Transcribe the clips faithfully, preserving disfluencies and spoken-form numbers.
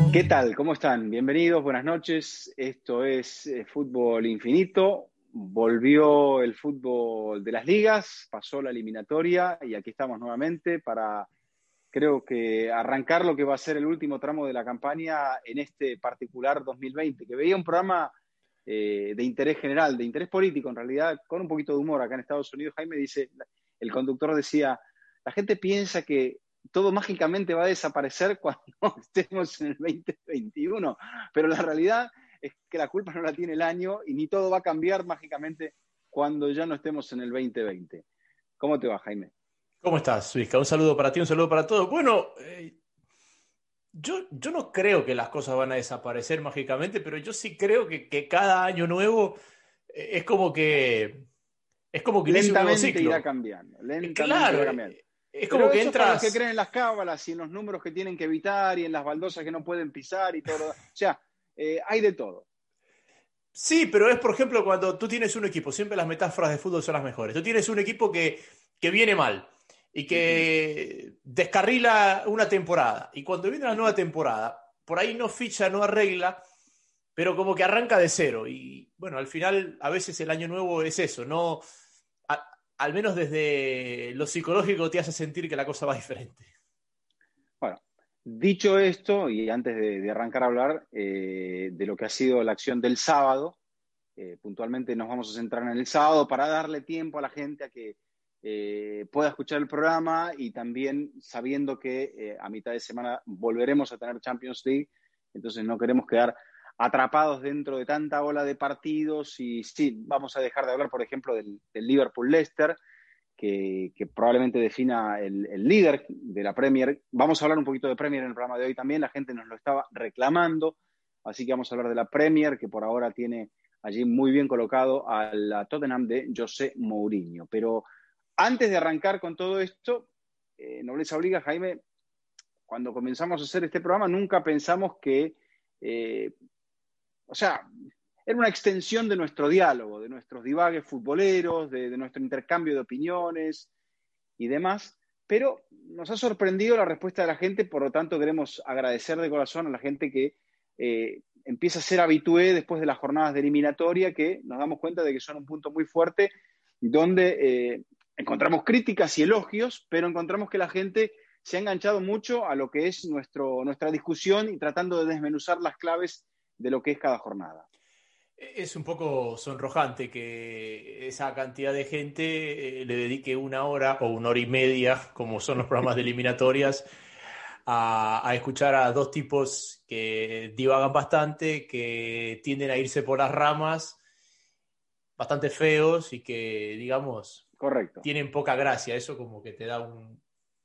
¿Qué tal? ¿Cómo están? Bienvenidos, buenas noches. Esto es eh, Fútbol Infinito. Volvió el fútbol de las ligas, pasó la eliminatoria y aquí estamos nuevamente para, creo que, arrancar lo que va a ser el último tramo de la campaña en este particular dos mil veinte, que veía un programa eh, de interés general, de interés político en realidad, con un poquito de humor acá en Estados Unidos. Jaime dice, el conductor decía, la gente piensa que todo mágicamente va a desaparecer cuando estemos en el veinte veintiuno, pero la realidad es que la culpa no la tiene el año y ni todo va a cambiar mágicamente cuando ya no estemos en el veinte veinte. ¿Cómo te va, Jaime? ¿Cómo estás, Suizka? Un saludo para ti, un saludo para todos. Bueno, eh, yo, yo no creo que las cosas van a desaparecer mágicamente, pero yo sí creo que, que cada año nuevo eh, es como que es como que inicia un nuevo Lentamente irá ciclo. cambiando, Eh, lentamente claro, irá cambiando. eh, es Pero como que eso es para los que entras. creen en las cábalas y en los números que tienen que evitar y en las baldosas que no pueden pisar y todo lo... O sea, eh, hay de todo. Sí, pero es por ejemplo cuando tú tienes un equipo, siempre las metáforas de fútbol son las mejores. Tú tienes un equipo que, que viene mal y Uh-huh, que descarrila una temporada. Y cuando viene la nueva uh-huh. temporada, por ahí no ficha, no arregla, pero como que arranca de cero. Y bueno, al final a veces el año nuevo es eso, no, a, al menos desde lo psicológico te hace sentir que la cosa va diferente. Bueno, dicho esto, y antes de, de arrancar a hablar eh, de lo que ha sido la acción del sábado, eh, puntualmente nos vamos a centrar en el sábado para darle tiempo a la gente a que eh, pueda escuchar el programa y también sabiendo que eh, a mitad de semana volveremos a tener Champions League, entonces no queremos quedar atrapados dentro de tanta ola de partidos y sí, vamos a dejar de hablar, por ejemplo, del, del Liverpool-Leicester, que, que, probablemente defina el, el, líder de la Premier. Vamos a hablar un poquito de Premier en el programa de hoy también, la gente nos lo estaba reclamando, así que vamos a hablar de la Premier, que por ahora tiene allí muy bien colocado a la Tottenham de José Mourinho. Pero antes de arrancar con todo esto, eh, nobleza obliga, Jaime, cuando comenzamos a hacer este programa nunca pensamos que, eh, o sea, era una extensión de nuestro diálogo, de nuestros divagues futboleros, de, de nuestro intercambio de opiniones y demás, pero nos ha sorprendido la respuesta de la gente, por lo tanto queremos agradecer de corazón a la gente que eh, empieza a ser habitué después de las jornadas de eliminatoria, que nos damos cuenta de que son un punto muy fuerte, donde eh, encontramos críticas y elogios, pero encontramos que la gente se ha enganchado mucho a lo que es nuestro, nuestra discusión y tratando de desmenuzar las claves de lo que es cada jornada. Es un poco sonrojante que esa cantidad de gente eh, le dedique una hora o una hora y media, como son los programas de eliminatorias, a, a escuchar a dos tipos que divagan bastante, que tienden a irse por las ramas, bastante feos y que, digamos, Correcto, tienen poca gracia. Eso como que te da un...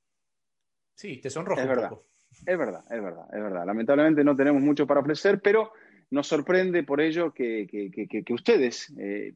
Sí, te sonroja es un verdad. poco. Es verdad, es verdad, es verdad. Lamentablemente no tenemos mucho para ofrecer, pero nos sorprende por ello que, que, que, que ustedes eh,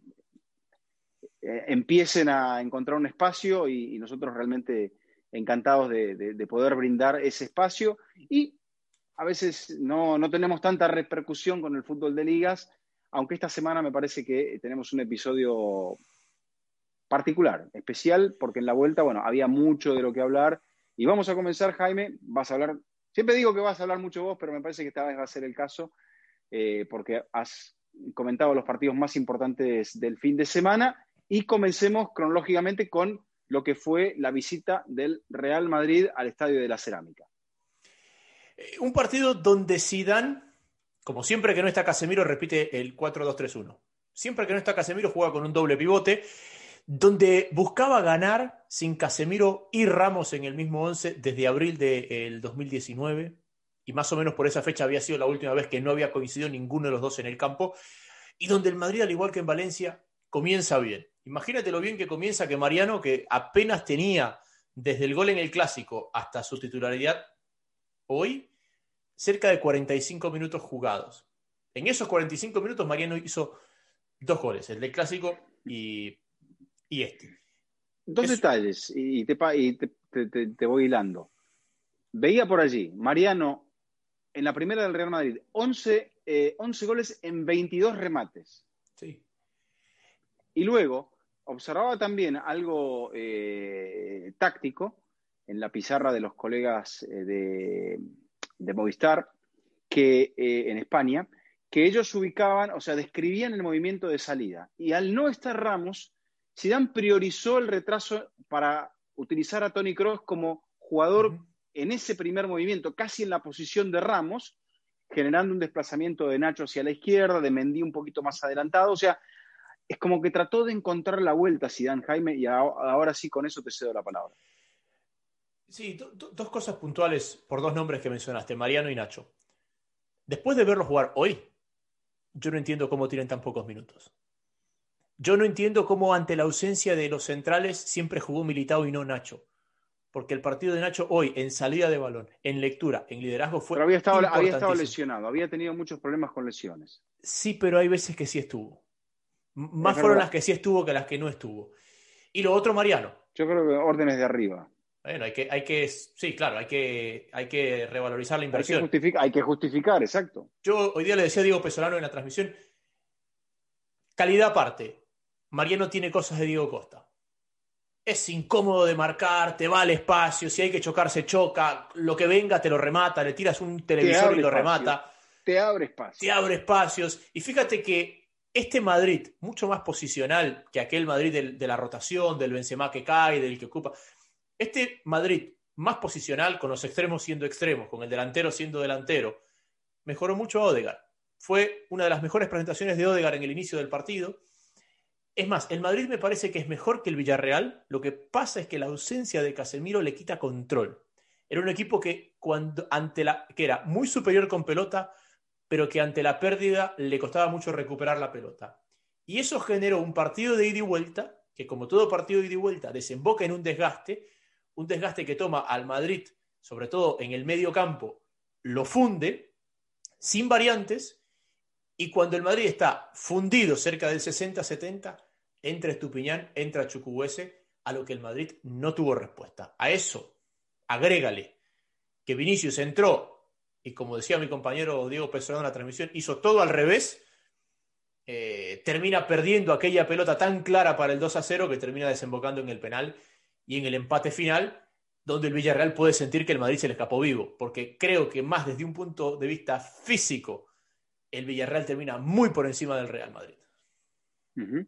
eh, empiecen a encontrar un espacio y, y nosotros realmente encantados de, de, de, poder brindar ese espacio. Y a veces no, no tenemos tanta repercusión con el fútbol de ligas, aunque esta semana me parece que tenemos un episodio particular, especial, porque en la vuelta, bueno, había mucho de lo que hablar. Y vamos a comenzar, Jaime, vas a hablar, siempre digo que vas a hablar mucho vos, pero me parece que esta vez va a ser el caso, eh, porque has comentado los partidos más importantes del fin de semana. Y comencemos cronológicamente con lo que fue la visita del Real Madrid al Estadio de la Cerámica. Eh, un partido donde Zidane, como siempre que no está Casemiro, repite el cuatro dos tres uno. Siempre que no está Casemiro juega con un doble pivote, donde buscaba ganar sin Casemiro y Ramos en el mismo once desde abril del dos mil diecinueve, y más o menos por esa fecha había sido la última vez que no había coincidido ninguno de los dos en el campo, y donde el Madrid, al igual que en Valencia, comienza bien. Imagínate lo bien que comienza que Mariano, que apenas tenía desde el gol en el Clásico hasta su titularidad hoy, cerca de cuarenta y cinco minutos jugados. En esos cuarenta y cinco minutos Mariano hizo dos goles, el del Clásico y, y este. Dos Es, detalles, y te, y te, te, te voy hilando. Veía por allí, Mariano, en la primera del Real Madrid, once, eh, once goles en veintidós remates. sí. Y luego observaba también algo eh, táctico en la pizarra de los colegas eh, de, de Movistar, que eh, en España, que ellos ubicaban, o sea, describían el movimiento de salida. Y al no estar Ramos, Zidane priorizó el retraso para utilizar a Toni Kroos como jugador Uh-huh. en ese primer movimiento, casi en la posición de Ramos, generando un desplazamiento de Nacho hacia la izquierda, de Mendy un poquito más adelantado. O sea, es como que trató de encontrar la vuelta Zidane, Jaime, y ahora sí, con eso te cedo la palabra. Sí, do, do, dos cosas puntuales por dos nombres que mencionaste, Mariano y Nacho. Después de verlo jugar hoy, yo no entiendo cómo tienen tan pocos minutos. Yo no entiendo cómo ante la ausencia de los centrales siempre jugó Militao y no Nacho. Porque el partido de Nacho hoy, en salida de balón, en lectura, en liderazgo, fue Pero había estado, había estado importantísimo. lesionado, había tenido muchos problemas con lesiones. Sí, pero hay veces que sí estuvo. Es Más fueron verdad. las que sí estuvo que las que no estuvo. Y lo otro, Mariano. Yo creo que órdenes de arriba. Bueno, hay que, hay que, sí, claro, hay que, hay que revalorizar la Hay que inversión. justificar, hay que justificar, exacto. Yo hoy día le decía a Diego Pesolano en la transmisión, calidad aparte, Mariano tiene cosas de Diego Costa. Es incómodo de marcar, te va al espacio, si hay que chocar se choca, lo que venga te lo remata, le tiras un Te televisor y abre lo espacio. remata, Te abre te espacio. abre espacios. Y fíjate que este Madrid, mucho más posicional que aquel Madrid de, de la rotación, del Benzema que cae, del que ocupa, este Madrid más posicional, con los extremos siendo extremos, con el delantero siendo delantero, mejoró mucho a Odegaard. Fue una de las mejores presentaciones de Odegaard en el inicio del partido. Es más, el Madrid me parece que es mejor que el Villarreal. Lo que pasa es que la ausencia de Casemiro le quita control. Era un equipo que, cuando, ante la, que era muy superior con pelota, pero que ante la pérdida le costaba mucho recuperar la pelota. Y eso generó un partido de ida y vuelta, que como todo partido de ida y vuelta desemboca en un desgaste, un desgaste que toma al Madrid, sobre todo en el medio campo, lo funde, sin variantes, y cuando el Madrid está fundido cerca del sesenta setenta, entra Estupiñán, entra Chukwueze, a lo que el Madrid no tuvo respuesta. A eso, agrégale que Vinicius entró y, como decía mi compañero Diego Pesolano en la transmisión, hizo todo al revés, eh, termina perdiendo aquella pelota tan clara para el dos a cero que termina desembocando en el penal y en el empate final, donde el Villarreal puede sentir que el Madrid se le escapó vivo, porque creo que más desde un punto de vista físico, el Villarreal termina muy por encima del Real Madrid. Uh-huh.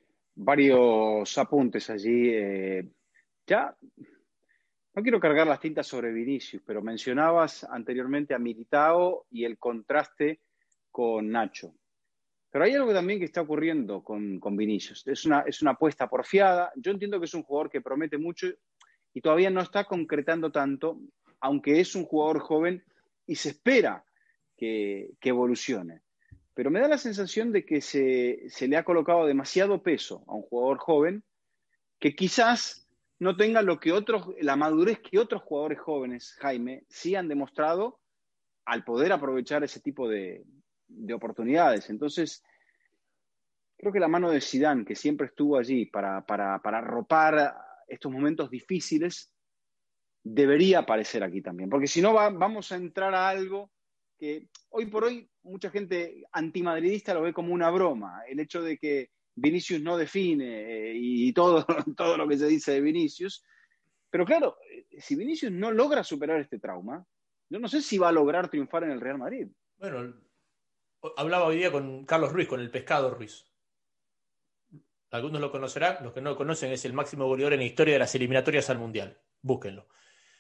Varios apuntes allí. Eh, ya, no quiero cargar las tintas sobre Vinicius, pero mencionabas anteriormente a Militao y el contraste con Nacho. Pero hay algo también que está ocurriendo con, con Vinicius. Es una, es una apuesta porfiada. Yo entiendo que es un jugador que promete mucho y todavía no está concretando tanto, aunque es un jugador joven y se espera que, que evolucione. Pero me da la sensación de que se, se le ha colocado demasiado peso a un jugador joven que quizás no tenga lo que otros, la madurez que otros jugadores jóvenes, Jaime, sí han demostrado al poder aprovechar ese tipo de, de oportunidades. Entonces, creo que la mano de Zidane, que siempre estuvo allí para, para, para arropar estos momentos difíciles, debería aparecer aquí también. Porque si no, va, vamos a entrar a algo que hoy por hoy mucha gente antimadridista lo ve como una broma. El hecho de que Vinicius no define eh, y todo, todo lo que se dice de Vinicius. Pero claro, si Vinicius no logra superar este trauma, yo no sé si va a lograr triunfar en el Real Madrid. Bueno, hablaba hoy día con Carlos Ruiz, con el Pescado Ruiz. Algunos lo conocerán, los que no lo conocen es el máximo goleador en la historia de las eliminatorias al Mundial. Búsquenlo.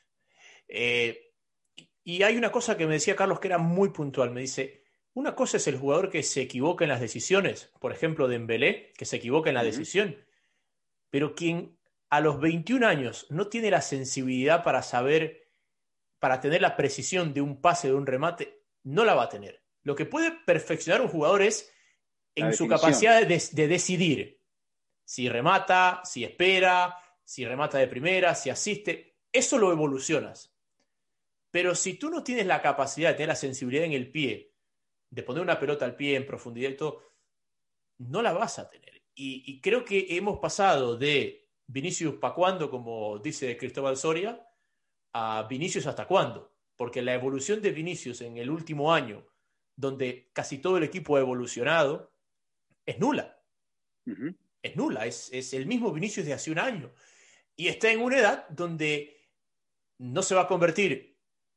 Eh, y hay una cosa que me decía Carlos que era muy puntual. Me dice, una cosa es el jugador que se equivoca en las decisiones, por ejemplo Dembélé, que se equivoca en la Uh-huh. decisión, pero quien a los veintiún años no tiene la sensibilidad para saber, para tener la precisión de un pase, de un remate, no la va a tener. Lo que puede perfeccionar un jugador es La en su definición. capacidad de, de decidir si remata, si espera, si remata de primera, si asiste. Eso lo evolucionas. Pero si tú no tienes la capacidad de tener la sensibilidad en el pie, de poner una pelota al pie en profundidad y todo, no la vas a tener. Y, y creo que hemos pasado de Vinicius pa' cuándo, como dice Cristóbal Soria, a Vinicius hasta cuándo. Porque la evolución de Vinicius en el último año, donde casi todo el equipo ha evolucionado, es nula. Uh-huh. Es nula, es, es el mismo Vinicius de hace un año. Y está en una edad donde no se va a convertir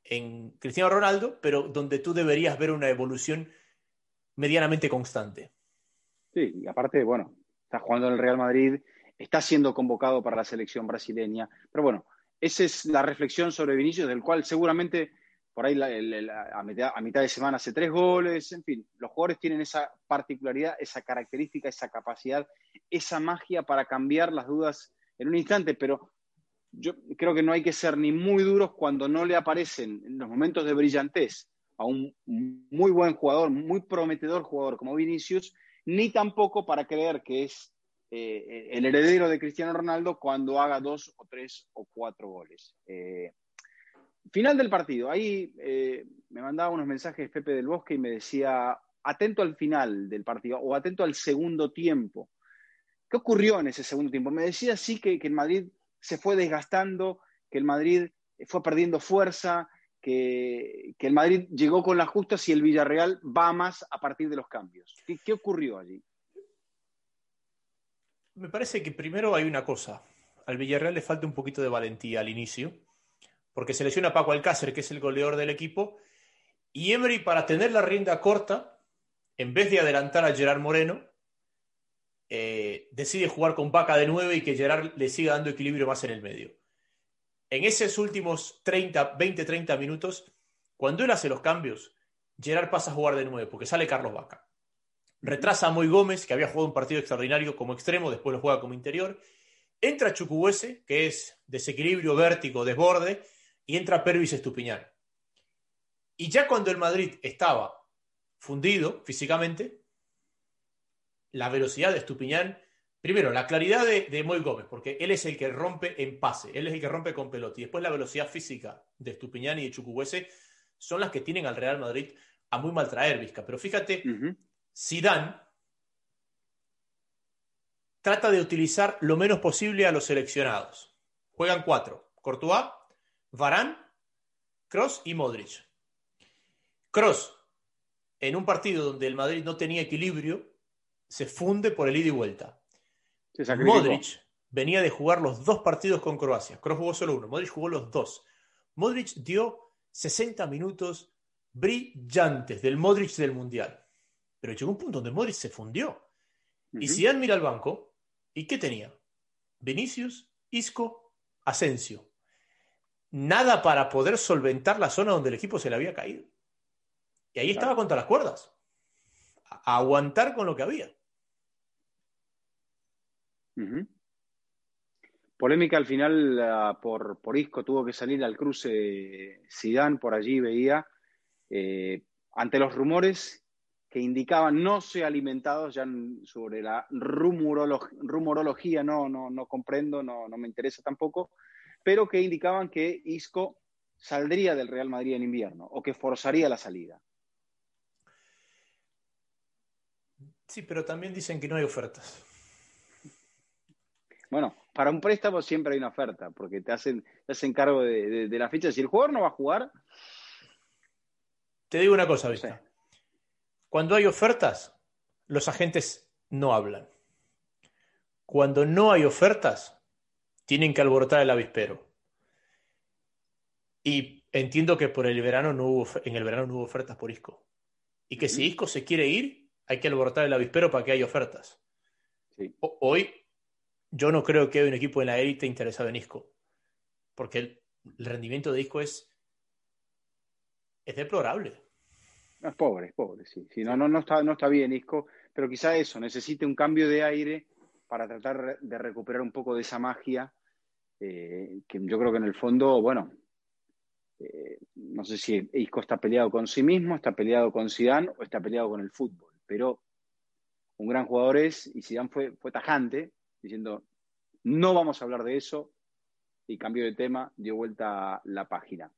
en Cristiano Ronaldo, pero donde tú deberías ver una evolución medianamente constante. Sí, y aparte, bueno, está jugando en el Real Madrid, está siendo convocado para la selección brasileña, pero bueno, esa es la reflexión sobre Vinicius, del cual seguramente por ahí la, la, la, a, mitad, a mitad de semana hace tres goles, en fin, los jugadores tienen esa particularidad, esa característica, esa capacidad, esa magia para cambiar las dudas en un instante, pero yo creo que no hay que ser ni muy duros cuando no le aparecen en los momentos de brillantez a un muy buen jugador, muy prometedor jugador como Vinicius, ni tampoco para creer que es eh, el heredero de Cristiano Ronaldo cuando haga dos o tres o cuatro goles. Eh, final del partido, ahí eh, me mandaba unos mensajes Pepe del Bosque y me decía, atento al final del partido o atento al segundo tiempo. ¿Qué ocurrió en ese segundo tiempo? Me decía sí que, que el Madrid se fue desgastando, que el Madrid fue perdiendo fuerza, que, que el Madrid llegó con las justas y el Villarreal va más a partir de los cambios. ¿Qué, qué ocurrió allí? Me parece que primero hay una cosa. Al Villarreal le falta un poquito de valentía al inicio, porque se lesiona Paco Alcácer, que es el goleador del equipo, y Emery, para tener la rienda corta, en vez de adelantar a Gerard Moreno, eh, decide jugar con Vaca de nueve y que Gerard le siga dando equilibrio más en el medio. En esos últimos treinta, veinte, treinta minutos, cuando él hace los cambios, Gerard pasa a jugar de nueve, porque sale Carlos Vaca. Retrasa a Moy Gómez, que había jugado un partido extraordinario como extremo, después lo juega como interior. Entra Chukwueze, que es desequilibrio, vértigo, desborde, y entra Pervis Estupiñán. Y ya cuando el Madrid estaba fundido físicamente, la velocidad de Estupiñán, primero, la claridad de, de Moy Gómez, porque él es el que rompe en pase, él es el que rompe con pelota, y después la velocidad física de Estupiñán y de Chukwueze son las que tienen al Real Madrid a muy mal traer, Vizca. Pero fíjate, uh-huh. Zidane trata de utilizar lo menos posible a los seleccionados. Juegan cuatro: Courtois, Varane, Kroos y Modric. Kroos, en un partido donde el Madrid no tenía equilibrio, se funde por el ida y vuelta. Modric venía de jugar los dos partidos con Croacia. Kroos jugó solo uno, Modric jugó los dos. Modric dio sesenta minutos brillantes del Modric del Mundial. Pero llegó un punto donde Modric se fundió. Uh-huh. Y Zidane mira al banco, ¿y qué tenía? Vinicius, Isco, Asensio. Nada para poder solventar la zona donde el equipo se le había caído. Y ahí estaba contra las cuerdas. A, a aguantar con lo que había. Uh-huh. Polémica al final uh, por, por Isco, tuvo que salir al cruce Zidane, por allí veía, eh, ante los rumores que indicaban, no sé alimentados ya sobre la rumorolog- rumorología, no, no, no comprendo, no, no me interesa tampoco, pero que indicaban que Isco saldría del Real Madrid en invierno o que forzaría la salida. Sí, pero también dicen que no hay ofertas. Bueno, para un préstamo siempre hay una oferta, porque te hacen, te hacen cargo de, de, de la ficha. Si el jugador no va a jugar... Te digo una cosa, Vista. Sí. Cuando hay ofertas, los agentes no hablan. Cuando no hay ofertas, tienen que alborotar el avispero. Y entiendo que por el verano no hubo, en el verano no hubo ofertas por Isco. Y que uh-huh. si Isco se quiere ir, hay que alborotar el avispero para que haya ofertas. Sí. O, hoy, yo no creo que haya un equipo en la élite interesado en Isco. Porque el, el rendimiento de Isco es, es deplorable. Es pobre, es pobre, sí. sí no, no, no, está, no está bien Isco, pero quizá eso, necesite un cambio de aire para tratar de recuperar un poco de esa magia, eh, que yo creo que en el fondo, bueno, eh, no sé si Isco está peleado con sí mismo, está peleado con Zidane o está peleado con el fútbol, pero un gran jugador es, y Zidane fue, fue tajante, diciendo, no vamos a hablar de eso, y cambió de tema, dio vuelta la página.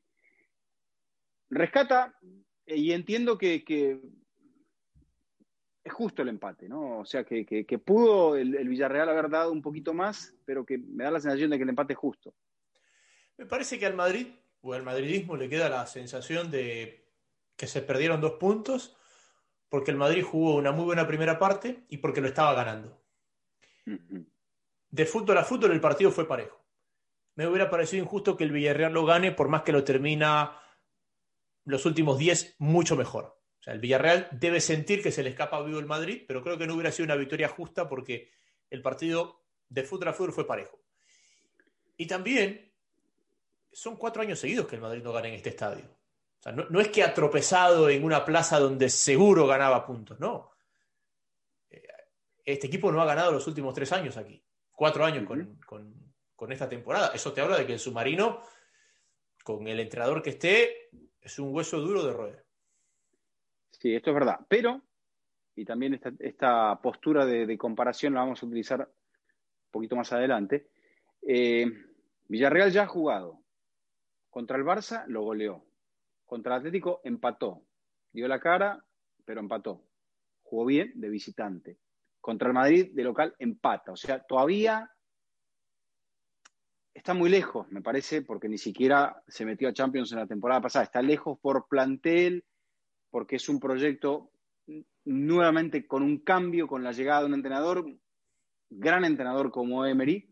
Rescata... Y entiendo que, que es justo el empate, ¿no? O sea, que, que, que pudo el, el Villarreal haber dado un poquito más, pero que me da la sensación de que el empate es justo. Me parece que al Madrid, o al madridismo, le queda la sensación de que se perdieron dos puntos porque el Madrid jugó una muy buena primera parte y porque lo estaba ganando. Uh-huh. De fútbol a fútbol el partido fue parejo. Me hubiera parecido injusto que el Villarreal lo gane por más que lo termina los últimos diez mucho mejor. O sea, el Villarreal debe sentir que se le escapa vivo el Madrid, pero creo que no hubiera sido una victoria justa porque el partido de fútbol a fútbol fue parejo. Y también son cuatro años seguidos que el Madrid no gana en este estadio. O sea, no, no es que ha tropezado en una plaza donde seguro ganaba puntos, no. Este equipo no ha ganado los últimos tres años aquí. Cuatro años uh-huh. con, con, con esta temporada. Eso te habla de que el submarino, con el entrenador que esté, es un hueso duro de roer. Sí, esto es verdad. Pero, y también esta, esta postura de, de comparación la vamos a utilizar un poquito más adelante. Eh, Villarreal ya ha jugado. Contra el Barça lo goleó. Contra el Atlético empató. Dio la cara, pero empató. Jugó bien de visitante. Contra el Madrid de local empata. O sea, todavía está muy lejos, me parece, porque ni siquiera se metió a Champions en la temporada pasada. Está lejos por plantel, porque es un proyecto nuevamente con un cambio, con la llegada de un entrenador, gran entrenador como Emery,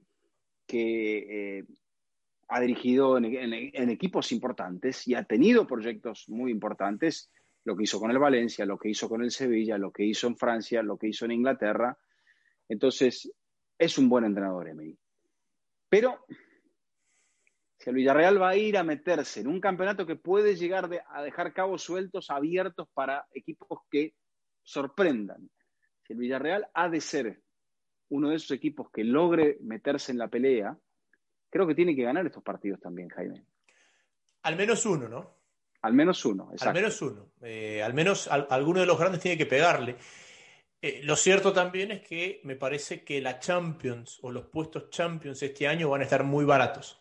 que eh, ha dirigido en, en, en equipos importantes y ha tenido proyectos muy importantes, lo que hizo con el Valencia, lo que hizo con el Sevilla, lo que hizo en Francia, lo que hizo en Inglaterra. Entonces, es un buen entrenador, Emery. Pero si el Villarreal va a ir a meterse en un campeonato que puede llegar de, a dejar cabos sueltos, abiertos para equipos que sorprendan, si el Villarreal ha de ser uno de esos equipos que logre meterse en la pelea, creo que tiene que ganar estos partidos también, Jaime. Al menos uno, ¿no? Al menos uno, exacto. Al menos uno. Eh, al menos al, alguno de los grandes tiene que pegarle. Eh, lo cierto también es que me parece que la Champions o los puestos Champions este año van a estar muy baratos.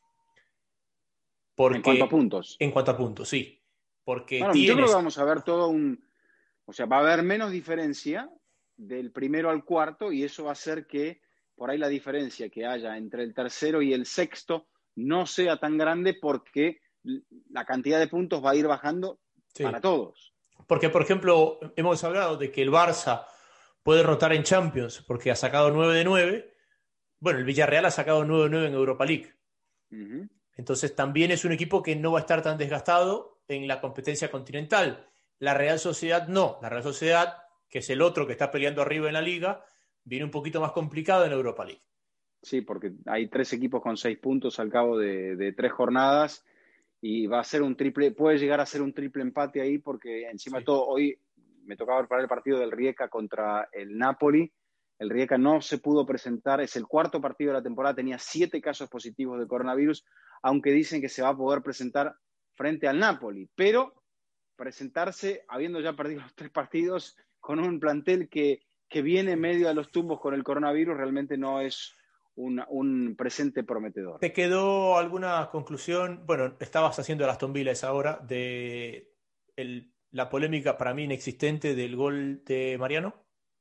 Porque, en cuanto a puntos. En cuanto a puntos, sí. Porque bueno, tienes... Yo creo que vamos a ver todo un... O sea, va a haber menos diferencia del primero al cuarto y eso va a hacer que por ahí la diferencia que haya entre el tercero y el sexto no sea tan grande porque la cantidad de puntos va a ir bajando sí. para todos. Porque, por ejemplo, hemos hablado de que el Barça puede rotar en Champions porque ha sacado nueve de nueve. Bueno, el Villarreal ha sacado nueve de nueve en Europa League. Uh-huh. Entonces también es un equipo que no va a estar tan desgastado en la competencia continental. La Real Sociedad no. La Real Sociedad, que es el otro que está peleando arriba en la Liga, viene un poquito más complicado en Europa League. Sí, porque hay tres equipos con seis puntos al cabo de, de tres jornadas y va a ser un triple, puede llegar a ser un triple empate ahí porque encima sí. de todo, hoy me tocaba preparar el partido del Rijeka contra el Napoli. El Rijeka no se pudo presentar, es el cuarto partido de la temporada, tenía siete casos positivos de coronavirus, aunque dicen que se va a poder presentar frente al Napoli, pero presentarse habiendo ya perdido los tres partidos con un plantel que, que viene medio a los tumbos con el coronavirus realmente no es un, un presente prometedor. ¿Te quedó alguna conclusión? Bueno, estabas haciendo las Aston Villa esa hora de el, la polémica para mí inexistente del gol de Mariano.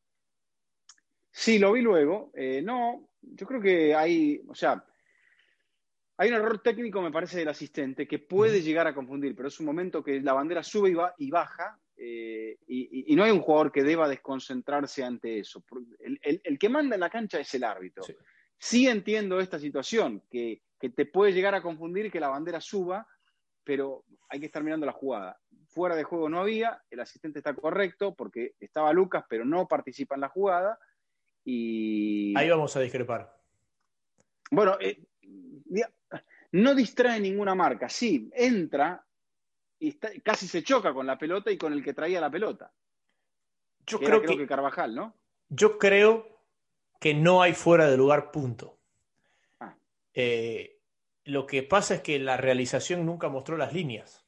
Sí, lo vi luego. Eh, no, yo creo que hay, o sea, hay un error técnico, me parece, del asistente que puede uh-huh. llegar a confundir, pero es un momento que la bandera sube y, va, y baja eh, y, y no hay un jugador que deba desconcentrarse ante eso. El, el, el que manda en la cancha es el árbitro. Sí, sí entiendo esta situación, que, que te puede llegar a confundir que la bandera suba, pero hay que estar mirando la jugada. Fuera de juego no había, el asistente está correcto porque estaba Lucas, pero no participa en la jugada. Y... ahí vamos a discrepar. Bueno, eh, no distrae ninguna marca. Sí, entra y está, casi se choca con la pelota y con el que traía la pelota. Yo que creo, era, creo que, que Carvajal, ¿no? Yo creo que no hay fuera de lugar, punto. Ah. Eh, lo que pasa es que la realización nunca mostró las líneas.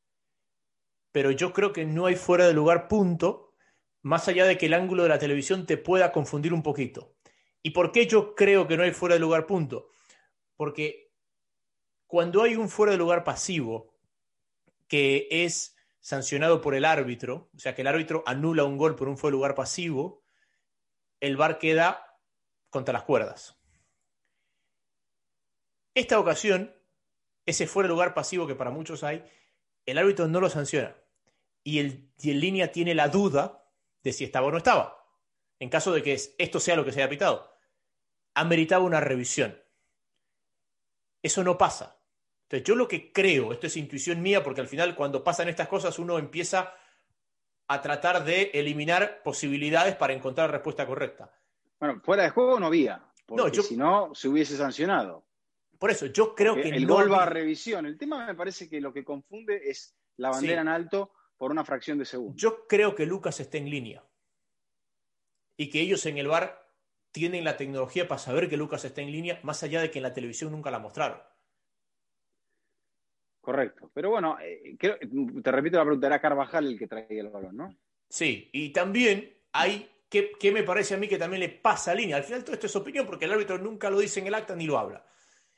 Pero yo creo que no hay fuera de lugar, punto. Más allá de que el ángulo de la televisión te pueda confundir un poquito. ¿Y por qué yo creo que no hay fuera de lugar, punto? Porque cuando hay un fuera de lugar pasivo que es sancionado por el árbitro, o sea que el árbitro anula un gol por un fuera de lugar pasivo, el V A R queda contra las cuerdas. Esta ocasión, ese fuera de lugar pasivo que para muchos hay, el árbitro no lo sanciona. Y el, y el línea tiene la duda de si estaba o no estaba. En caso de que esto sea lo que se haya pitado. Ameritaba una revisión. Eso no pasa. Entonces, yo lo que creo, esto es intuición mía, porque al final cuando pasan estas cosas uno empieza a tratar de eliminar posibilidades para encontrar la respuesta correcta. Bueno, fuera de juego no había, No, porque yo, si no se hubiese sancionado. por eso, yo creo Porque que el no gol va a había. revisión. El tema me parece que lo que confunde es la bandera en Sí, alto por una fracción de segundo. yo creo que Lucas está en línea y que ellos en el V A R tienen la tecnología para saber que Lucas está en línea, más allá de que en la televisión nunca la mostraron. Correcto. Pero bueno, eh, creo, te repito la pregunta, era Carvajal el que traía el balón, ¿no? Sí, y también hay, ¿qué, qué me parece a mí que también le pasa a línea? Al final todo esto es opinión porque el árbitro nunca lo dice en el acta ni lo habla.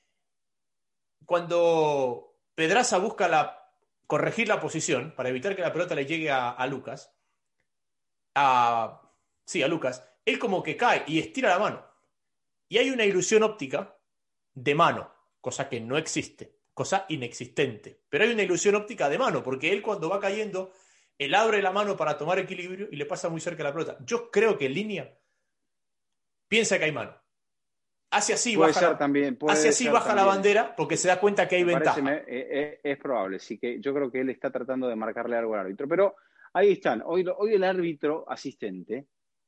Cuando Pedraza busca la, corregir la posición para evitar que la pelota le llegue a, a Lucas, a, sí, a Lucas, él como que cae y estira la mano. Y hay una ilusión óptica de mano, cosa que no existe, cosa inexistente. Pero hay una ilusión óptica de mano, porque él cuando va cayendo, él abre la mano para tomar equilibrio y le pasa muy cerca la pelota. Yo creo que en línea piensa que hay mano. Hace así, Puede baja ser la, también, hace puede así, ser baja la también. bandera porque se da cuenta que hay Me parece, me, ventaja. eh, eh, es probable, sí que yo creo que él está tratando de marcarle algo al árbitro. Pero ahí están, hoy, hoy el árbitro asistente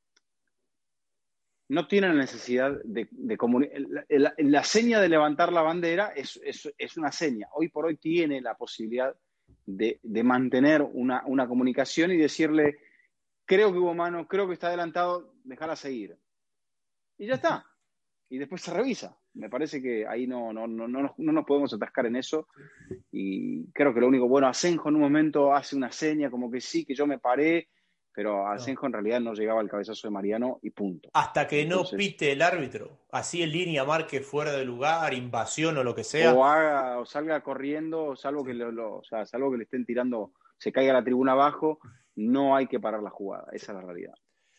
no tiene la necesidad de, de comunicar. La, la, la seña de levantar la bandera es, es, es una seña. Hoy por hoy tiene la posibilidad de, de mantener una, una comunicación y decirle, creo que hubo mano, creo que está adelantado, déjala seguir. Y ya está. Y después se revisa. Me parece que ahí no, no, no, no, no nos podemos atascar en eso. Y creo que lo único bueno, Asenjo en un momento hace una seña como que sí, que yo me paré, pero No. Asenjo en realidad no llegaba al cabezazo de Mariano y punto. Hasta que no Entonces, pite el árbitro, así en línea marque fuera de lugar, invasión o lo que sea. o haga, o salga corriendo, salvo que Sí. lo, lo, o sea, salvo que le estén tirando, se caiga la tribuna abajo, no hay que parar la jugada. Esa es la realidad.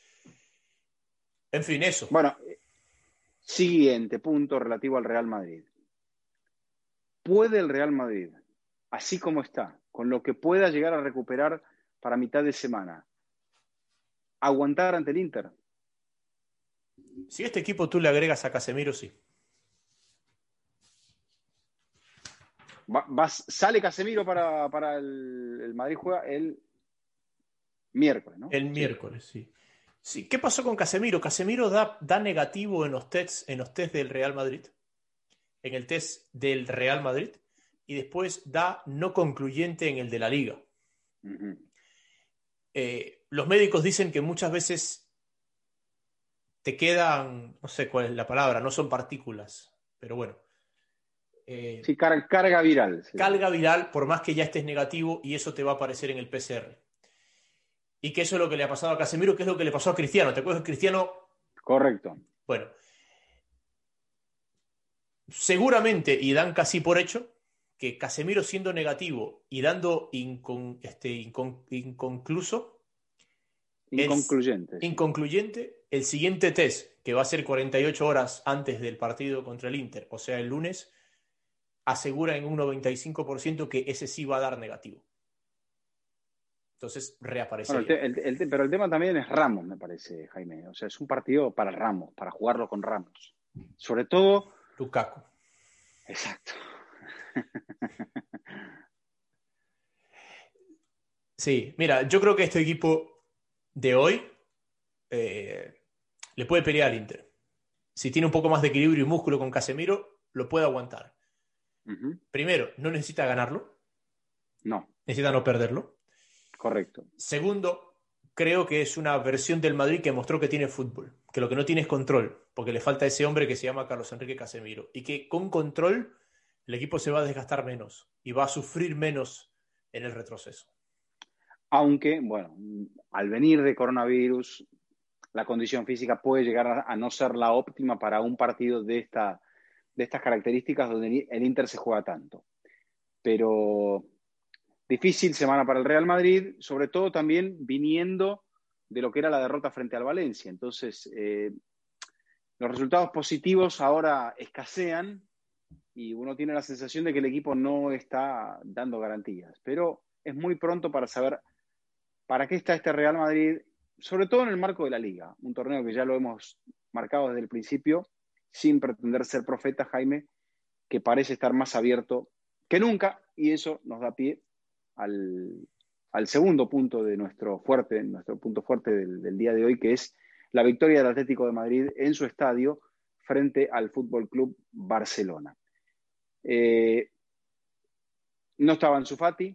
En fin, eso. Bueno, siguiente punto relativo al Real Madrid. ¿Puede el Real Madrid, así como está, con lo que pueda llegar a recuperar para mitad de semana, aguantar ante el Inter? Si a este equipo tú le agregas a Casemiro, sí. Va, va, sale Casemiro para, para el, el Madrid, juega el miércoles, ¿no? El Sí. miércoles, sí. Sí, ¿qué pasó con Casemiro? Casemiro da, da negativo en los tests, en los test del Real Madrid, en el test del Real Madrid, y después da no concluyente en el de la Liga. Uh-huh. Eh, los médicos dicen que muchas veces te quedan, no sé cuál es la palabra, no son partículas, pero bueno. Eh, Sí, car carga viral. Sí. Carga viral, por más que ya estés negativo, y eso te va a aparecer en el P C R. Y que eso es lo que le ha pasado a Casemiro, que es lo que le pasó a Cristiano. ¿Te acuerdas de Cristiano? Correcto. Bueno, seguramente, y dan casi por hecho, que Casemiro siendo negativo y dando incon, este, incon, inconcluso, el, Inconcluyente. Sí. inconcluyente, el siguiente test, que va a ser cuarenta y ocho horas antes del partido contra el Inter, o sea, el lunes, asegura en un noventa y cinco por ciento que ese sí va a dar negativo. Entonces reaparecería. Bueno, el te, el te, pero el tema también es Ramos, me parece, Jaime. O sea, es un partido para Ramos, para jugarlo con Ramos. Sobre todo... Lukaku. Exacto. Sí, mira, yo creo que este equipo de hoy eh, le puede pelear al Inter. Si tiene un poco más de equilibrio y músculo con Casemiro, lo puede aguantar. Uh-huh. Primero, no necesita ganarlo. No. Necesita no perderlo. Correcto. Segundo, creo que es una versión del Madrid que mostró que tiene fútbol, que lo que no tiene es control, porque le falta ese hombre que se llama Carlos Enrique Casemiro, y que con control el equipo se va a desgastar menos y va a sufrir menos en el retroceso. Aunque, bueno, al venir de coronavirus, la condición física puede llegar a, a no ser la óptima para un partido de, esta, de estas características donde el Inter se juega tanto. Pero difícil semana para el Real Madrid, sobre todo también viniendo de lo que era la derrota frente al Valencia. Entonces, eh, los resultados positivos ahora escasean y uno tiene la sensación de que el equipo no está dando garantías. Pero es muy pronto para saber para qué está este Real Madrid, sobre todo en el marco de la Liga, un torneo que ya lo hemos marcado desde el principio, sin pretender ser profeta, Jaime, que parece estar más abierto que nunca, y eso nos da pie al, al segundo punto de nuestro fuerte, nuestro punto fuerte del, del día de hoy, que es la victoria del Atlético de Madrid en su estadio frente al Fútbol Club Barcelona. Eh, no estaba Ansu Fati.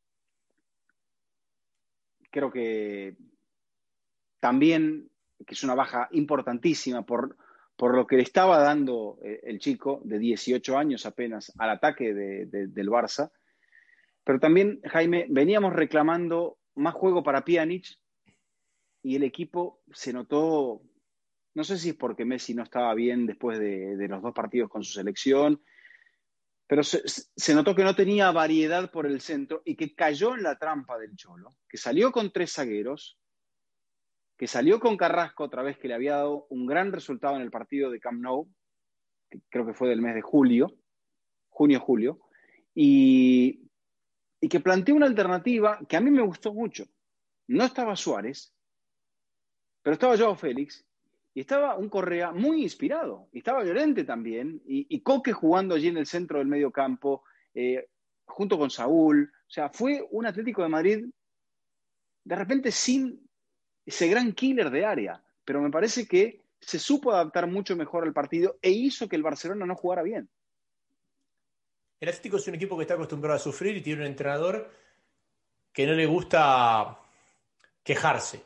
Creo que también, que es una baja importantísima por, por lo que le estaba dando el chico de dieciocho años apenas al ataque de, de, del Barça. Pero también, Jaime, veníamos reclamando más juego para Pjanic y el equipo se notó, no sé si es porque Messi no estaba bien después de, de los dos partidos con su selección, pero se, se notó que no tenía variedad por el centro y que cayó en la trampa del Cholo, que salió con tres zagueros, que salió con Carrasco otra vez, que le había dado un gran resultado en el partido de Camp Nou, que creo que fue del mes de julio, junio-julio, y, y que planteó una alternativa que a mí me gustó mucho. No estaba Suárez, pero estaba Joao Félix, y estaba un Correa muy inspirado, y estaba Llorente también, y, y Coque jugando allí en el centro del medio campo, eh, junto con Saúl. O sea, fue un Atlético de Madrid de repente sin ese gran killer de área, pero me parece que se supo adaptar mucho mejor al partido e hizo que el Barcelona no jugara bien. El Atlético es un equipo que está acostumbrado a sufrir y tiene un entrenador que no le gusta quejarse.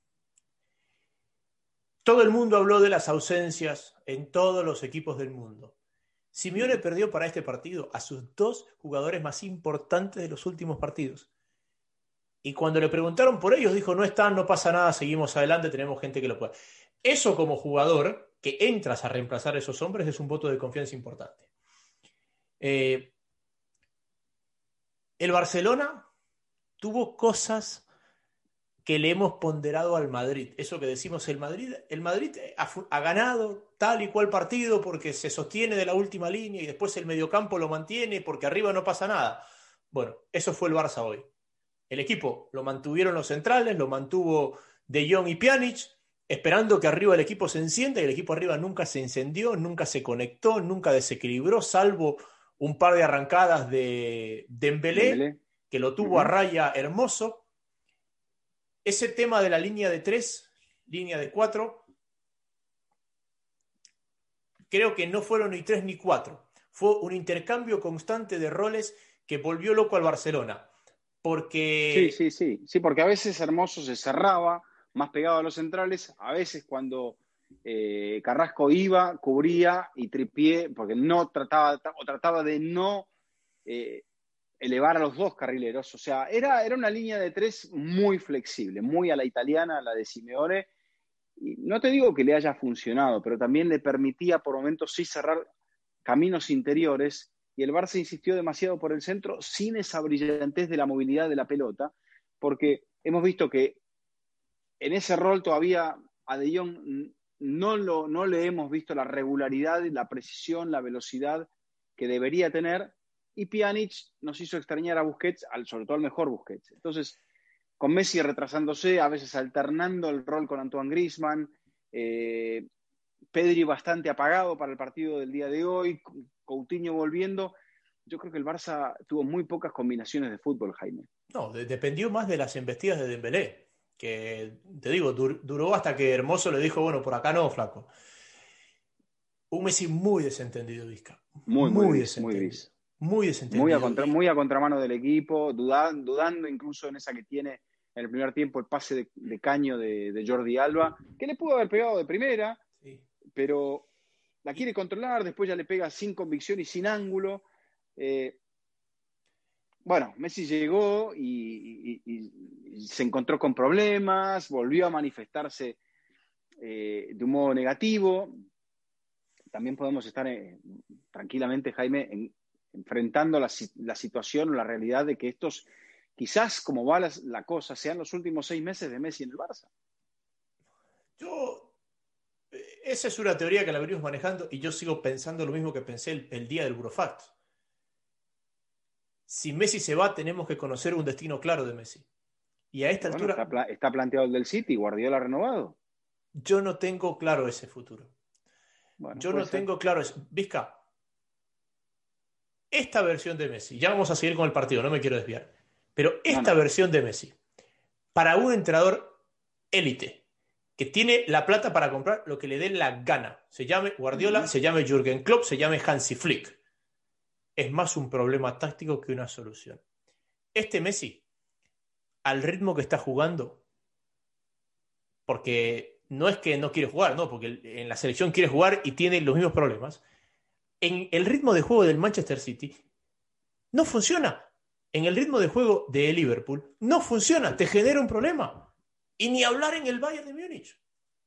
Todo el mundo habló de las ausencias en todos los equipos del mundo. Simeone perdió para este partido a sus dos jugadores más importantes de los últimos partidos. Y cuando le preguntaron por ellos, dijo, no están, no pasa nada, seguimos adelante, tenemos gente que lo puede. Eso como jugador, que entras a reemplazar a esos hombres, es un voto de confianza importante. Eh, el Barcelona tuvo cosas que le hemos ponderado al Madrid. Eso que decimos, el Madrid, el Madrid ha, ha ganado tal y cual partido porque se sostiene de la última línea y después el mediocampo lo mantiene porque arriba no pasa nada. Bueno, eso fue el Barça hoy. El equipo lo mantuvieron los centrales, lo mantuvo De Jong y Pjanic, esperando que arriba el equipo se encienda, y el equipo arriba nunca se encendió, nunca se conectó, nunca desequilibró, salvo un par de arrancadas de Dembélé, Dembélé. que lo tuvo uh-huh. a raya hermoso. Ese tema de la línea de tres, línea de cuatro, creo que no fueron ni tres ni cuatro. Fue un intercambio constante de roles que volvió loco al Barcelona. Porque... Sí, sí, sí. Sí, porque a veces Hermoso se cerraba, más pegado a los centrales. A veces cuando eh, Carrasco iba, cubría y Tripié, porque no trataba, o trataba de no... Eh, elevar a los dos carrileros. O sea, era, era una línea de tres muy flexible, muy a la italiana, a la de Simeone. Y no te digo que le haya funcionado, pero también le permitía por momentos sí cerrar caminos interiores, y el Barça insistió demasiado por el centro sin esa brillantez de la movilidad de la pelota, porque hemos visto que en ese rol todavía a De Jong no, lo, no le hemos visto la regularidad, la precisión, la velocidad que debería tener. Y Pjanic nos hizo extrañar a Busquets, al, sobre todo al mejor Busquets. Entonces, con Messi retrasándose, a veces alternando el rol con Antoine Griezmann, eh, Pedri bastante apagado para el partido del día de hoy, Coutinho volviendo. Yo creo que el Barça tuvo muy pocas combinaciones de fútbol, Jaime. No, de, dependió más de las embestidas de Dembélé, que, te digo, dur, duró hasta que Hermoso le dijo, bueno, por acá no, flaco. Un Messi muy desentendido, Vizca. Muy, muy, muy desentendido. Muy gris. Muy desentendido. Muy a, contra, muy a contramano del equipo, dudando, dudando incluso en esa que tiene en el primer tiempo el pase de, de caño de, de Jordi Alba, que le pudo haber pegado de primera, sí. pero la quiere controlar, después ya le pega sin convicción y sin ángulo. Eh, bueno, Messi llegó y, y, y, y se encontró con problemas, volvió a manifestarse eh, de un modo negativo. También podemos estar eh, tranquilamente, Jaime, en, enfrentando la, la situación o la realidad de que estos, quizás como va la, la cosa, sean los últimos seis meses de Messi en el Barça. Yo, esa es una teoría que la venimos manejando y yo sigo pensando lo mismo que pensé el, el día del Burofax. Si Messi se va, tenemos que conocer un destino claro de Messi. Y a esta bueno, altura... Está, está planteado el del City, Guardiola renovado. Yo no tengo claro ese futuro. Bueno, yo no ser. tengo claro eso. Vizca, esta versión de Messi, ya vamos a seguir con el partido, no me quiero desviar, pero esta No, no. versión de Messi, para un entrenador élite, que tiene la plata para comprar lo que le dé la gana, se llame Guardiola, Uh-huh. se llame Jürgen Klopp, se llame Hansi Flick, es más un problema táctico que una solución. Este Messi, al ritmo que está jugando, porque no es que no quiere jugar, no, porque en la selección quiere jugar y tiene los mismos problemas, en el ritmo de juego del Manchester City no funciona. En el ritmo de juego de Liverpool no funciona, te genera un problema. Y ni hablar en el Bayern de Múnich.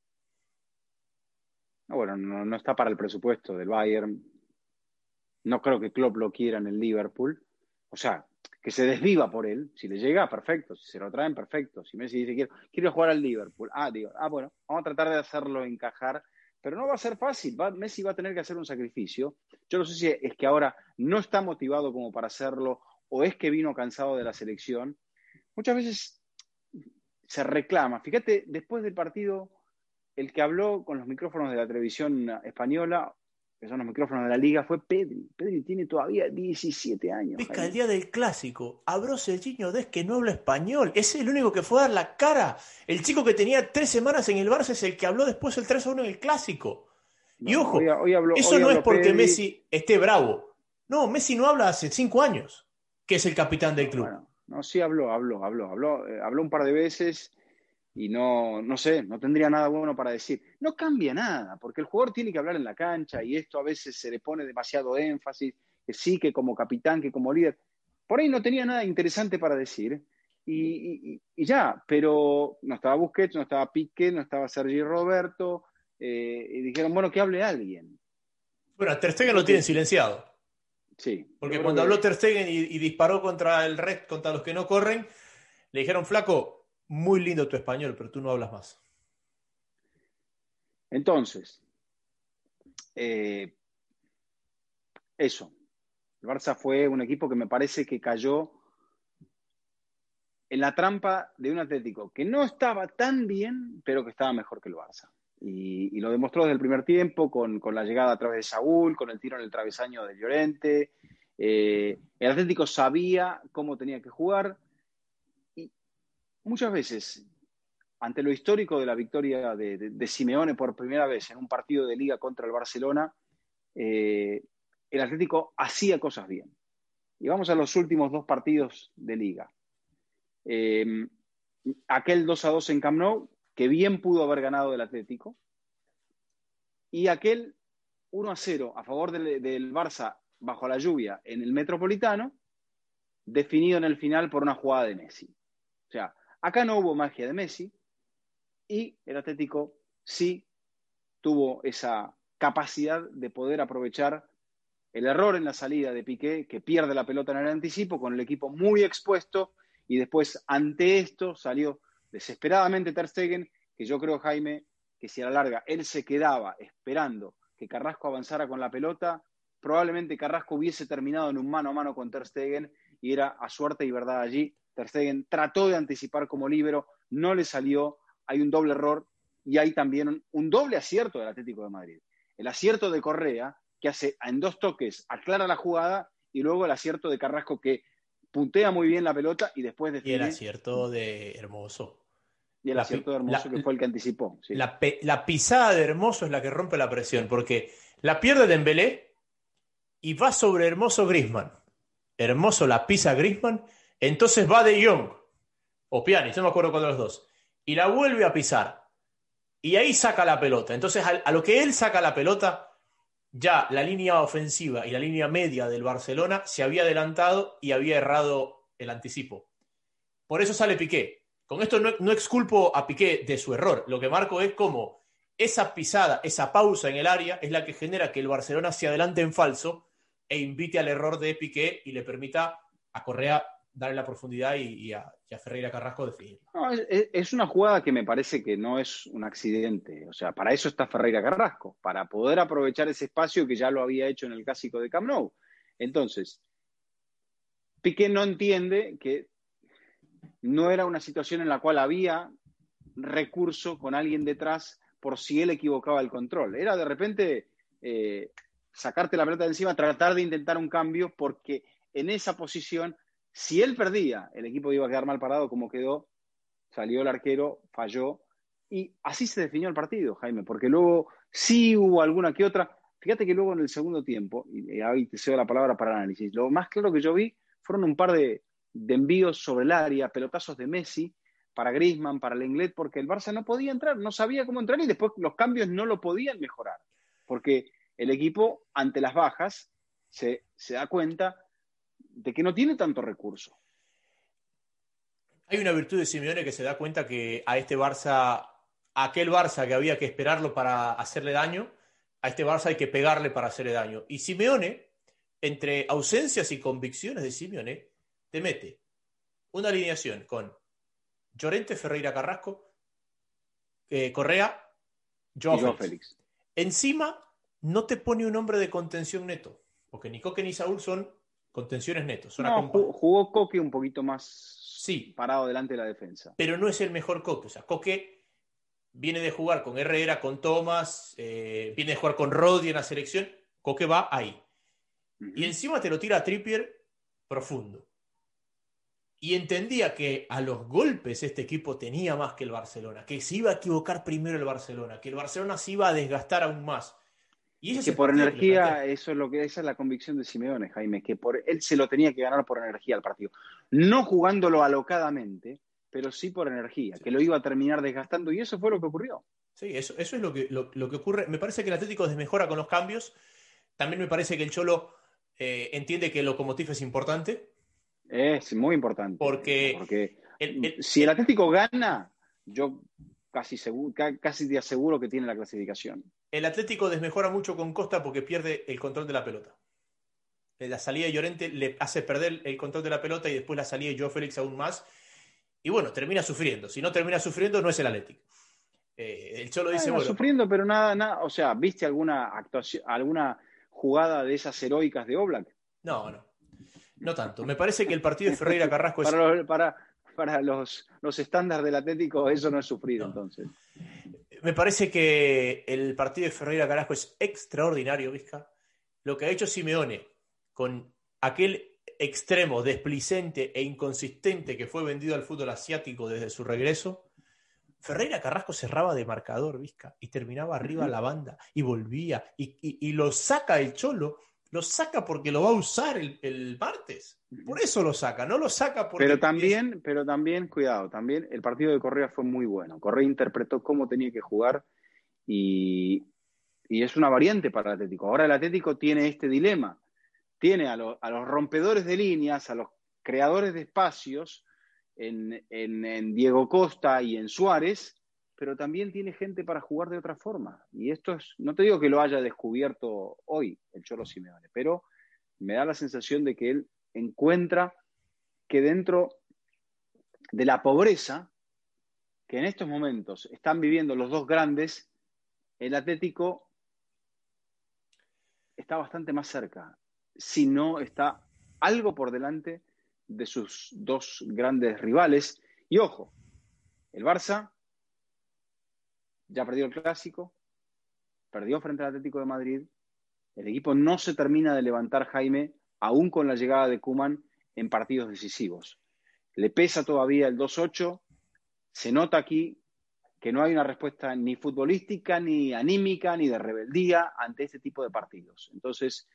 No, bueno, no, no está para el presupuesto del Bayern. No creo que Klopp lo quiera en el Liverpool. O sea, que se desviva por él. Si le llega, perfecto. Si se lo traen, perfecto. Si Messi dice, quiero, quiero jugar al Liverpool. Ah, digo, ah, bueno, vamos a tratar de hacerlo encajar. Pero no va a ser fácil. Va, Messi va a tener que hacer un sacrificio. Yo no sé si es que ahora no está motivado como para hacerlo o es que vino cansado de la selección. Muchas veces se reclama. Fíjate, después del partido, el que habló con los micrófonos de la televisión española, que son los micrófonos de la liga, fue Pedri. Pedri tiene todavía diecisiete años. Pesca, el Jaime. día del clásico, habló Serginho Dest que no habla español. Es el único que fue a dar la cara. El chico que tenía tres semanas en el Barça es el que habló después el tres a uno en el clásico. Y No, ojo, hoy, hoy habló, eso hoy no es habló porque Pedri. Messi esté bravo. No, Messi no habla hace cinco años, que es el capitán del No, club. bueno, no, sí habló, habló, habló, habló, eh, habló un par de veces y no, no sé, no tendría nada bueno para decir. No cambia nada, porque el jugador tiene que hablar en la cancha y esto a veces se le pone demasiado énfasis, que sí, que como capitán, que como líder. Por ahí no tenía nada interesante para decir y, y, y ya, pero no estaba Busquets, no estaba Piqué, no estaba Sergi Roberto, eh, y dijeron, bueno, que hable alguien. Bueno, a Ter Yo Stegen lo creo tienen que silenciado. sí, yo Porque creo cuando habló que Ter Stegen y, y disparó contra el red, contra los que no corren, le dijeron, flaco, muy lindo tu español, pero tú no hablas más. entonces, eh, eso. El Barça fue un equipo que me parece que cayó en la trampa de un Atlético que no estaba tan bien, pero que estaba mejor que el Barça. Y, y lo demostró desde el primer tiempo con, con, la llegada a través de Saúl, con el tiro en el travesaño de Llorente. Eh, el Atlético sabía cómo tenía que jugar y muchas veces, ante lo histórico de la victoria de, de, de Simeone por primera vez en un partido de liga contra el Barcelona, eh, el Atlético hacía cosas bien. Y vamos a los últimos dos partidos de liga. Eh, aquel dos a dos en Camp Nou, que bien pudo haber ganado el Atlético, y aquel uno a cero a favor del, del Barça bajo la lluvia en el Metropolitano, definido en el final por una jugada de Messi. O sea, acá no hubo magia de Messi y el Atlético sí tuvo esa capacidad de poder aprovechar el error en la salida de Piqué, que pierde la pelota en el anticipo con el equipo muy expuesto y después ante esto salió desesperadamente Ter Stegen, que yo creo, Jaime, que si a la larga él se quedaba esperando que Carrasco avanzara con la pelota, probablemente Carrasco hubiese terminado en un mano a mano con Ter Stegen y era a suerte y verdad allí. Ter Stegen trató de anticipar como líbero, no le salió, hay un doble error y hay también un, un doble acierto del Atlético de Madrid. El acierto de Correa, que hace en dos toques, aclara la jugada, y luego el acierto de Carrasco, que puntea muy bien la pelota y después define. Y el acierto de Hermoso. Y el La, acierto de Hermoso, la, que fue el que anticipó. Sí. la, la pisada de Hermoso es la que rompe la presión, porque la pierde Dembélé y va sobre Hermoso Griezmann. Hermoso la pisa Griezmann, entonces va De Jong, o Pjanic, no me acuerdo cuál de los dos, y la vuelve a pisar. Y ahí saca la pelota. Entonces, a, a lo que él saca la pelota, ya la línea ofensiva y la línea media del Barcelona se había adelantado y había errado el anticipo. Por eso sale Piqué. Con esto no, no exculpo a Piqué de su error. Lo que marco es como esa pisada, esa pausa en el área es la que genera que el Barcelona se adelante en falso e invite al error de Piqué y le permita a Correa darle la profundidad y, y, a, y a Ferreira Carrasco decidir. No, es, es una jugada que me parece que no es un accidente. O sea, para eso está Ferreira Carrasco, para poder aprovechar ese espacio que ya lo había hecho en el clásico de Camp Nou. Entonces, Piqué no entiende que no era una situación en la cual había recurso con alguien detrás por si él equivocaba el control. Era de repente, eh, sacarte la pelota de encima, tratar de intentar un cambio, porque en esa posición, si él perdía, el equipo iba a quedar mal parado como quedó, salió el arquero, falló, y así se definió el partido, Jaime, porque luego sí hubo alguna que otra. Fíjate que luego en el segundo tiempo, y ahí te cedo la palabra para el análisis, lo más claro que yo vi fueron un par de, de envíos sobre el área, pelotazos de Messi, para Griezmann, para Lenglet, porque el Barça no podía entrar, no sabía cómo entrar y después los cambios no lo podían mejorar, porque el equipo ante las bajas se, se da cuenta de que no tiene tanto recurso. Hay una virtud de Simeone que se da cuenta que a este Barça, a aquel Barça que había que esperarlo para hacerle daño, a este Barça hay que pegarle para hacerle daño. Y Simeone, entre ausencias y convicciones de Simeone, te mete una alineación con Llorente, Ferreira, Carrasco, eh, Correa, Joao Félix. Félix. Encima no te pone un hombre de contención neto, porque ni Coque ni Saúl son contenciones netos. Son no, jugó, jugó Coque un poquito más sí, parado delante de la defensa. Pero no es el mejor Coque. O sea, Coque viene de jugar con Herrera, con Thomas, eh, viene de jugar con Rodri en la selección. Coque va ahí. Uh-huh. Y encima te lo tira a Trippier profundo. Y entendía que a los golpes este equipo tenía más que el Barcelona, que se iba a equivocar primero el Barcelona, que el Barcelona se iba a desgastar aún más. Y es que por energía, eso es lo que esa es la convicción de Simeone, Jaime, que por él se lo tenía que ganar por energía al partido. No jugándolo alocadamente, pero sí por energía, sí, que lo iba a terminar desgastando, y eso fue lo que ocurrió. Sí, eso, eso es lo que, lo, lo que ocurre. Me parece que el Atlético desmejora con los cambios. También me parece que el Cholo eh, entiende que el Lokomotiv es importante. Es muy importante. Porque, porque el, el, si el Atlético gana, yo casi, seguro, casi te aseguro que tiene la clasificación. El Atlético desmejora mucho con Costa porque pierde el control de la pelota. La salida de Llorente le hace perder el control de la pelota y después la salida de Joao Félix aún más. Y bueno, termina sufriendo. Si no termina sufriendo, no es el Atlético. Eh, el Cholo dice, ah, bueno... Sufriendo, pero nada, nada... O sea, ¿viste alguna actuación, alguna jugada de esas heroicas de Oblak? No, no. No tanto. Me parece que el partido de Ferreira Carrasco es... Para, los, para, para los, los estándares del Atlético eso no es sufrir, no. Entonces. Me parece que el partido de Ferreira Carrasco es extraordinario, Vizca. Lo que ha hecho Simeone con aquel extremo desplicente e inconsistente que fue vendido al fútbol asiático desde su regreso. Ferreira Carrasco cerraba de marcador, Vizca, y terminaba arriba uh-huh. la banda, y volvía, y, y, y lo saca el Cholo, lo saca porque lo va a usar el, el martes. Por eso lo saca, no lo saca porque... Pero también, es... pero también, cuidado, también el partido de Correa fue muy bueno. Correa interpretó cómo tenía que jugar y, y es una variante para el Atlético. Ahora el Atlético tiene este dilema. Tiene a, lo, a los rompedores de líneas, a los creadores de espacios en, en, en Diego Costa y en Suárez, pero también tiene gente para jugar de otra forma. Y esto es, no te digo que lo haya descubierto hoy el Cholo Simeone, pero me da la sensación de que él encuentra que dentro de la pobreza que en estos momentos están viviendo los dos grandes, el Atlético está bastante más cerca, si no está algo por delante de sus dos grandes rivales. Y ojo, el Barça ya perdió el Clásico, perdió frente al Atlético de Madrid, el equipo no se termina de levantar, Jaime, aún con la llegada de Koeman en partidos decisivos. Le pesa todavía el dos ocho, se nota aquí que no hay una respuesta ni futbolística, ni anímica, ni de rebeldía ante este tipo de partidos. Entonces,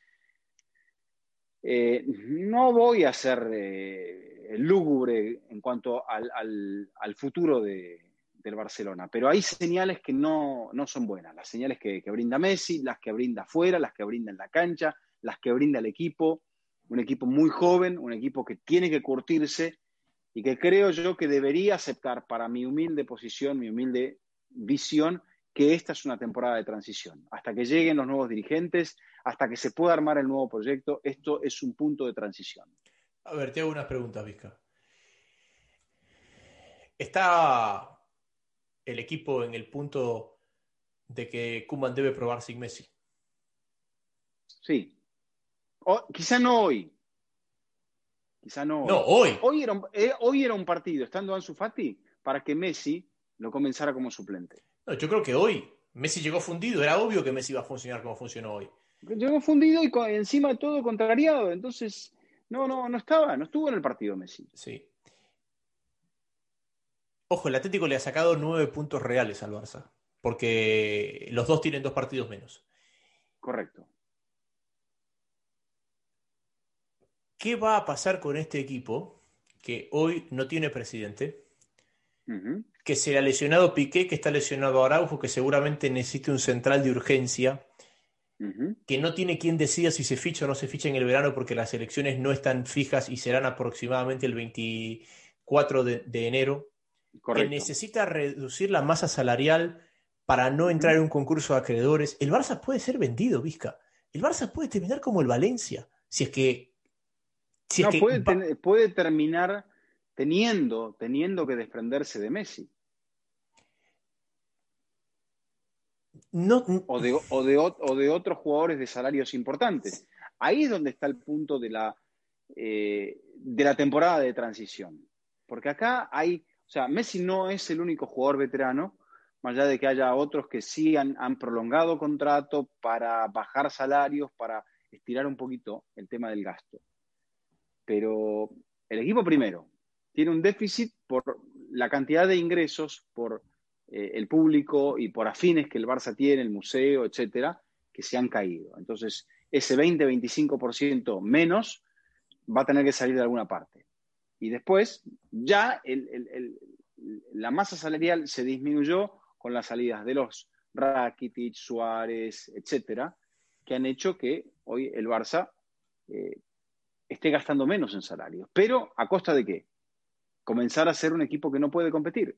eh, no voy a ser eh, lúgubre en cuanto al, al, al futuro de, del Barcelona, pero hay señales que no, no son buenas. Las señales que, que brinda Messi, las que brinda afuera, las que brinda en la cancha, las que brinda el equipo. Un equipo muy joven, un equipo que tiene que curtirse y que creo yo que debería aceptar, para mi humilde posición, mi humilde visión, que esta es una temporada de transición. Hasta que lleguen los nuevos dirigentes, hasta que se pueda armar el nuevo proyecto, esto es un punto de transición. A ver, te hago unas preguntas, Vizca. ¿Está el equipo en el punto de que Koeman debe probar sin Messi? Sí. O, quizá no hoy. Quizá no hoy. No, hoy. Hoy era, un, eh, hoy era un partido, estando Ansu Fati, para que Messi lo comenzara como suplente. No, yo creo que hoy Messi llegó fundido. Era obvio que Messi iba a funcionar como funcionó hoy. Llegó fundido y con, encima de todo contrariado. Entonces, no, no, no estaba, no estuvo en el partido Messi. Sí. Ojo, el Atlético le ha sacado nueve puntos reales al Barça, porque los dos tienen dos partidos menos. Correcto. ¿Qué va a pasar con este equipo que hoy no tiene presidente? Uh-huh. Que se le ha lesionado Piqué, que está lesionado Araujo, que seguramente necesite un central de urgencia, Uh-huh. que no tiene quien decida si se ficha o no se ficha en el verano porque las elecciones no están fijas y serán aproximadamente el veinticuatro de, de enero, que Correcto. necesita reducir la masa salarial para no entrar Uh-huh. en un concurso de acreedores. El Barça puede ser vendido, Vizca. El Barça puede terminar como el Valencia, si es que, si es No, que puede, va- ten- puede terminar teniendo, teniendo que desprenderse de Messi. no, O de, o, de, o de otros jugadores de salarios importantes. Ahí es donde está el punto de la, eh, de la temporada de transición. Porque acá hay, o sea, Messi no es el único jugador veterano, más allá de que haya otros que sí han, han prolongado contrato para bajar salarios, para estirar un poquito el tema del gasto. Pero el equipo primero tiene un déficit por la cantidad de ingresos, por eh, el público y por afines que el Barça tiene, el museo, etcétera, que se han caído. Entonces, ese veinte a veinticinco por ciento menos va a tener que salir de alguna parte. Y después, ya el, el, el, la masa salarial se disminuyó con las salidas de los Rakitic, Suárez, etcétera, que han hecho que hoy el Barça eh, esté gastando menos en salarios. Pero, ¿a costa de qué? Comenzar a ser un equipo que no puede competir.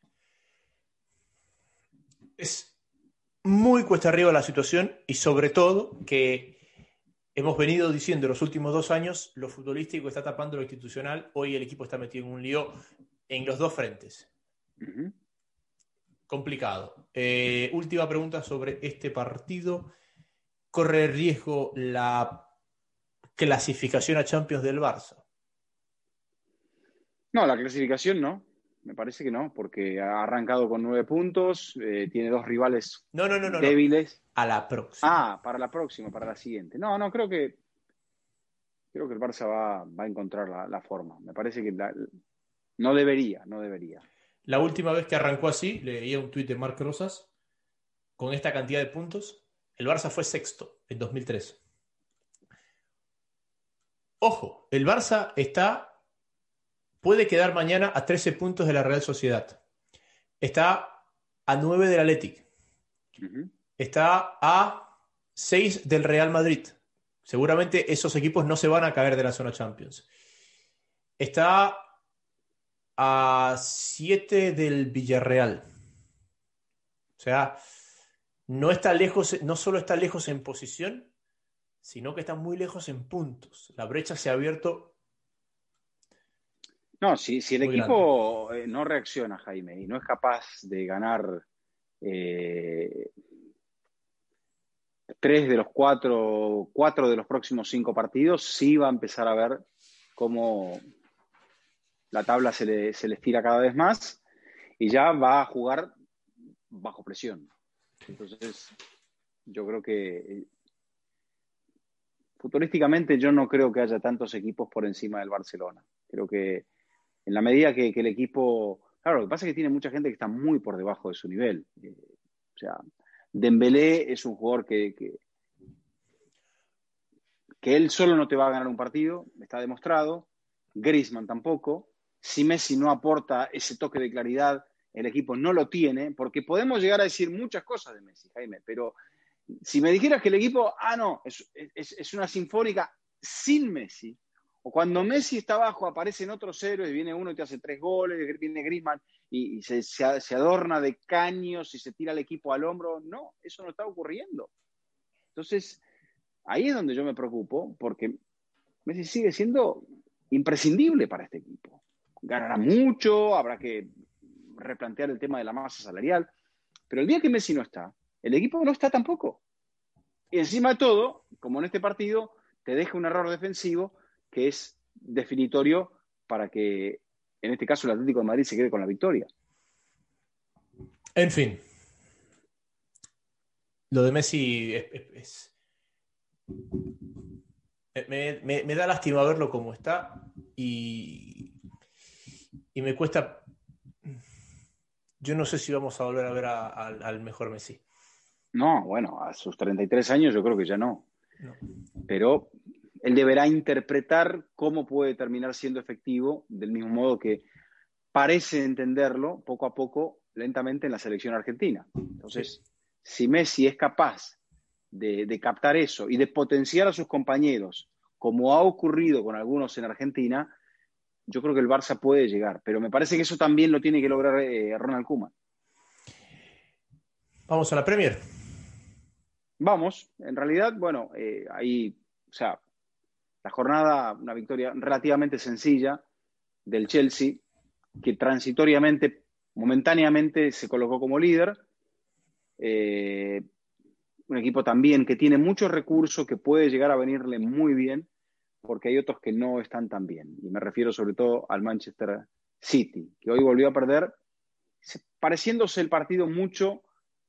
es muy cuesta arriba la situación y sobre todo que hemos venido diciendo en los últimos dos años, lo futbolístico está tapando lo institucional, hoy el equipo está metido en un lío en los dos frentes. Uh-huh. Complicado. Eh, última pregunta sobre este partido. ¿Corre riesgo la clasificación a Champions del Barça? No, la clasificación no. Me parece que no, porque ha arrancado con nueve puntos, eh, tiene dos rivales No, no, no, no, no. débiles. A la próxima. Ah, para la próxima, para la siguiente. No, no, creo que creo que el Barça va, va a encontrar la, la forma. Me parece que la, no debería, no debería. La última vez que arrancó así, leía un tuit de Marc Rosas, con esta cantidad de puntos, el Barça fue sexto en dos mil tres. Ojo, el Barça está, puede quedar mañana a trece puntos de la Real Sociedad. Está a nueve del Athletic. Uh-huh. Está a seis del Real Madrid. Seguramente esos equipos no se van a caer de la zona Champions. Está a siete del Villarreal. O sea, no está lejos, no solo está lejos en posición, sino que está muy lejos en puntos. La brecha se ha abierto No, si, si el muy grande. equipo eh, no reacciona, Jaime, y no es capaz de ganar eh, tres de los cuatro, cuatro de los próximos cinco partidos, sí va a empezar a ver cómo la tabla se le, se le estira cada vez más y ya va a jugar bajo presión. Entonces, yo creo que futbolísticamente yo no creo que haya tantos equipos por encima del Barcelona. Creo que en la medida que, que el equipo... Claro, lo que pasa es que tiene mucha gente que está muy por debajo de su nivel. Eh, o sea, Dembélé es un jugador que, que, que él solo no te va a ganar un partido, está demostrado. Griezmann tampoco. Si Messi no aporta ese toque de claridad, el equipo no lo tiene, porque podemos llegar a decir muchas cosas de Messi, Jaime, pero si me dijeras que el equipo, ah, no, es, es, es una sinfónica sin Messi, o cuando Messi está abajo aparecen otros héroes, viene uno y te hace tres goles, viene Griezmann y, y se, se, se adorna de caños y se tira el equipo al hombro, no, eso no está ocurriendo. Entonces, ahí es donde yo me preocupo, porque Messi sigue siendo imprescindible para este equipo. Ganará mucho, habrá que replantear el tema de la masa salarial, pero el día que Messi no está, el equipo no está tampoco. Y encima de todo, como en este partido, te deja un error defensivo que es definitorio para que, en este caso, el Atlético de Madrid se quede con la victoria. En fin, lo de Messi es, es, Me, me, me da lástima verlo como está y, y me cuesta. Yo no sé si vamos a volver a ver a, a, al mejor Messi. No, bueno, a sus treinta y tres años yo creo que ya no. No. Pero él deberá interpretar cómo puede terminar siendo efectivo, del mismo modo que parece entenderlo poco a poco, lentamente en la selección argentina. Entonces, Sí. si Messi es capaz de, de captar eso y de potenciar a sus compañeros, como ha ocurrido con algunos en Argentina, yo creo que el Barça puede llegar. Pero me parece que eso también lo tiene que lograr eh, Ronald Koeman. Vamos a la Premier. Vamos, en realidad, bueno, eh, ahí, o sea, la jornada, una victoria relativamente sencilla del Chelsea, que transitoriamente, momentáneamente se colocó como líder. Eh, un equipo también que tiene muchos recursos, que puede llegar a venirle muy bien, porque hay otros que no están tan bien. Y me refiero sobre todo al Manchester City, que hoy volvió a perder, pareciéndose el partido mucho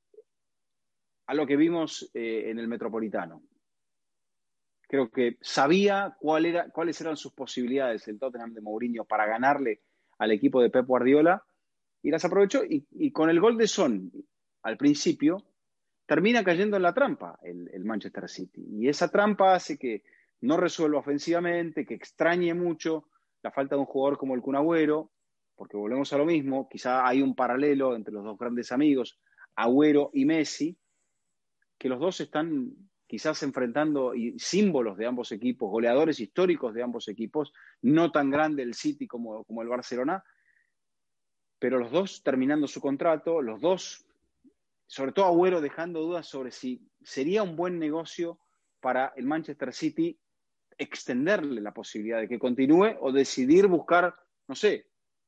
a lo que vimos eh, en el Metropolitano. Creo que sabía cuál era, cuáles eran sus posibilidades el Tottenham de Mourinho para ganarle al equipo de Pep Guardiola y las aprovechó. Y, y con el gol de Son al principio, termina cayendo en la trampa el, el Manchester City. Y esa trampa hace que no resuelva ofensivamente, que extrañe mucho la falta de un jugador como el Kun Agüero, porque volvemos a lo mismo, quizá hay un paralelo entre los dos grandes amigos, Agüero y Messi, que los dos están quizás enfrentando y símbolos de ambos equipos, goleadores históricos de ambos equipos, no tan grande el City como, como el Barcelona, pero los dos terminando su contrato, los dos, sobre todo Agüero, dejando dudas sobre si sería un buen negocio para el Manchester City extenderle la posibilidad de que continúe o decidir buscar, no sé,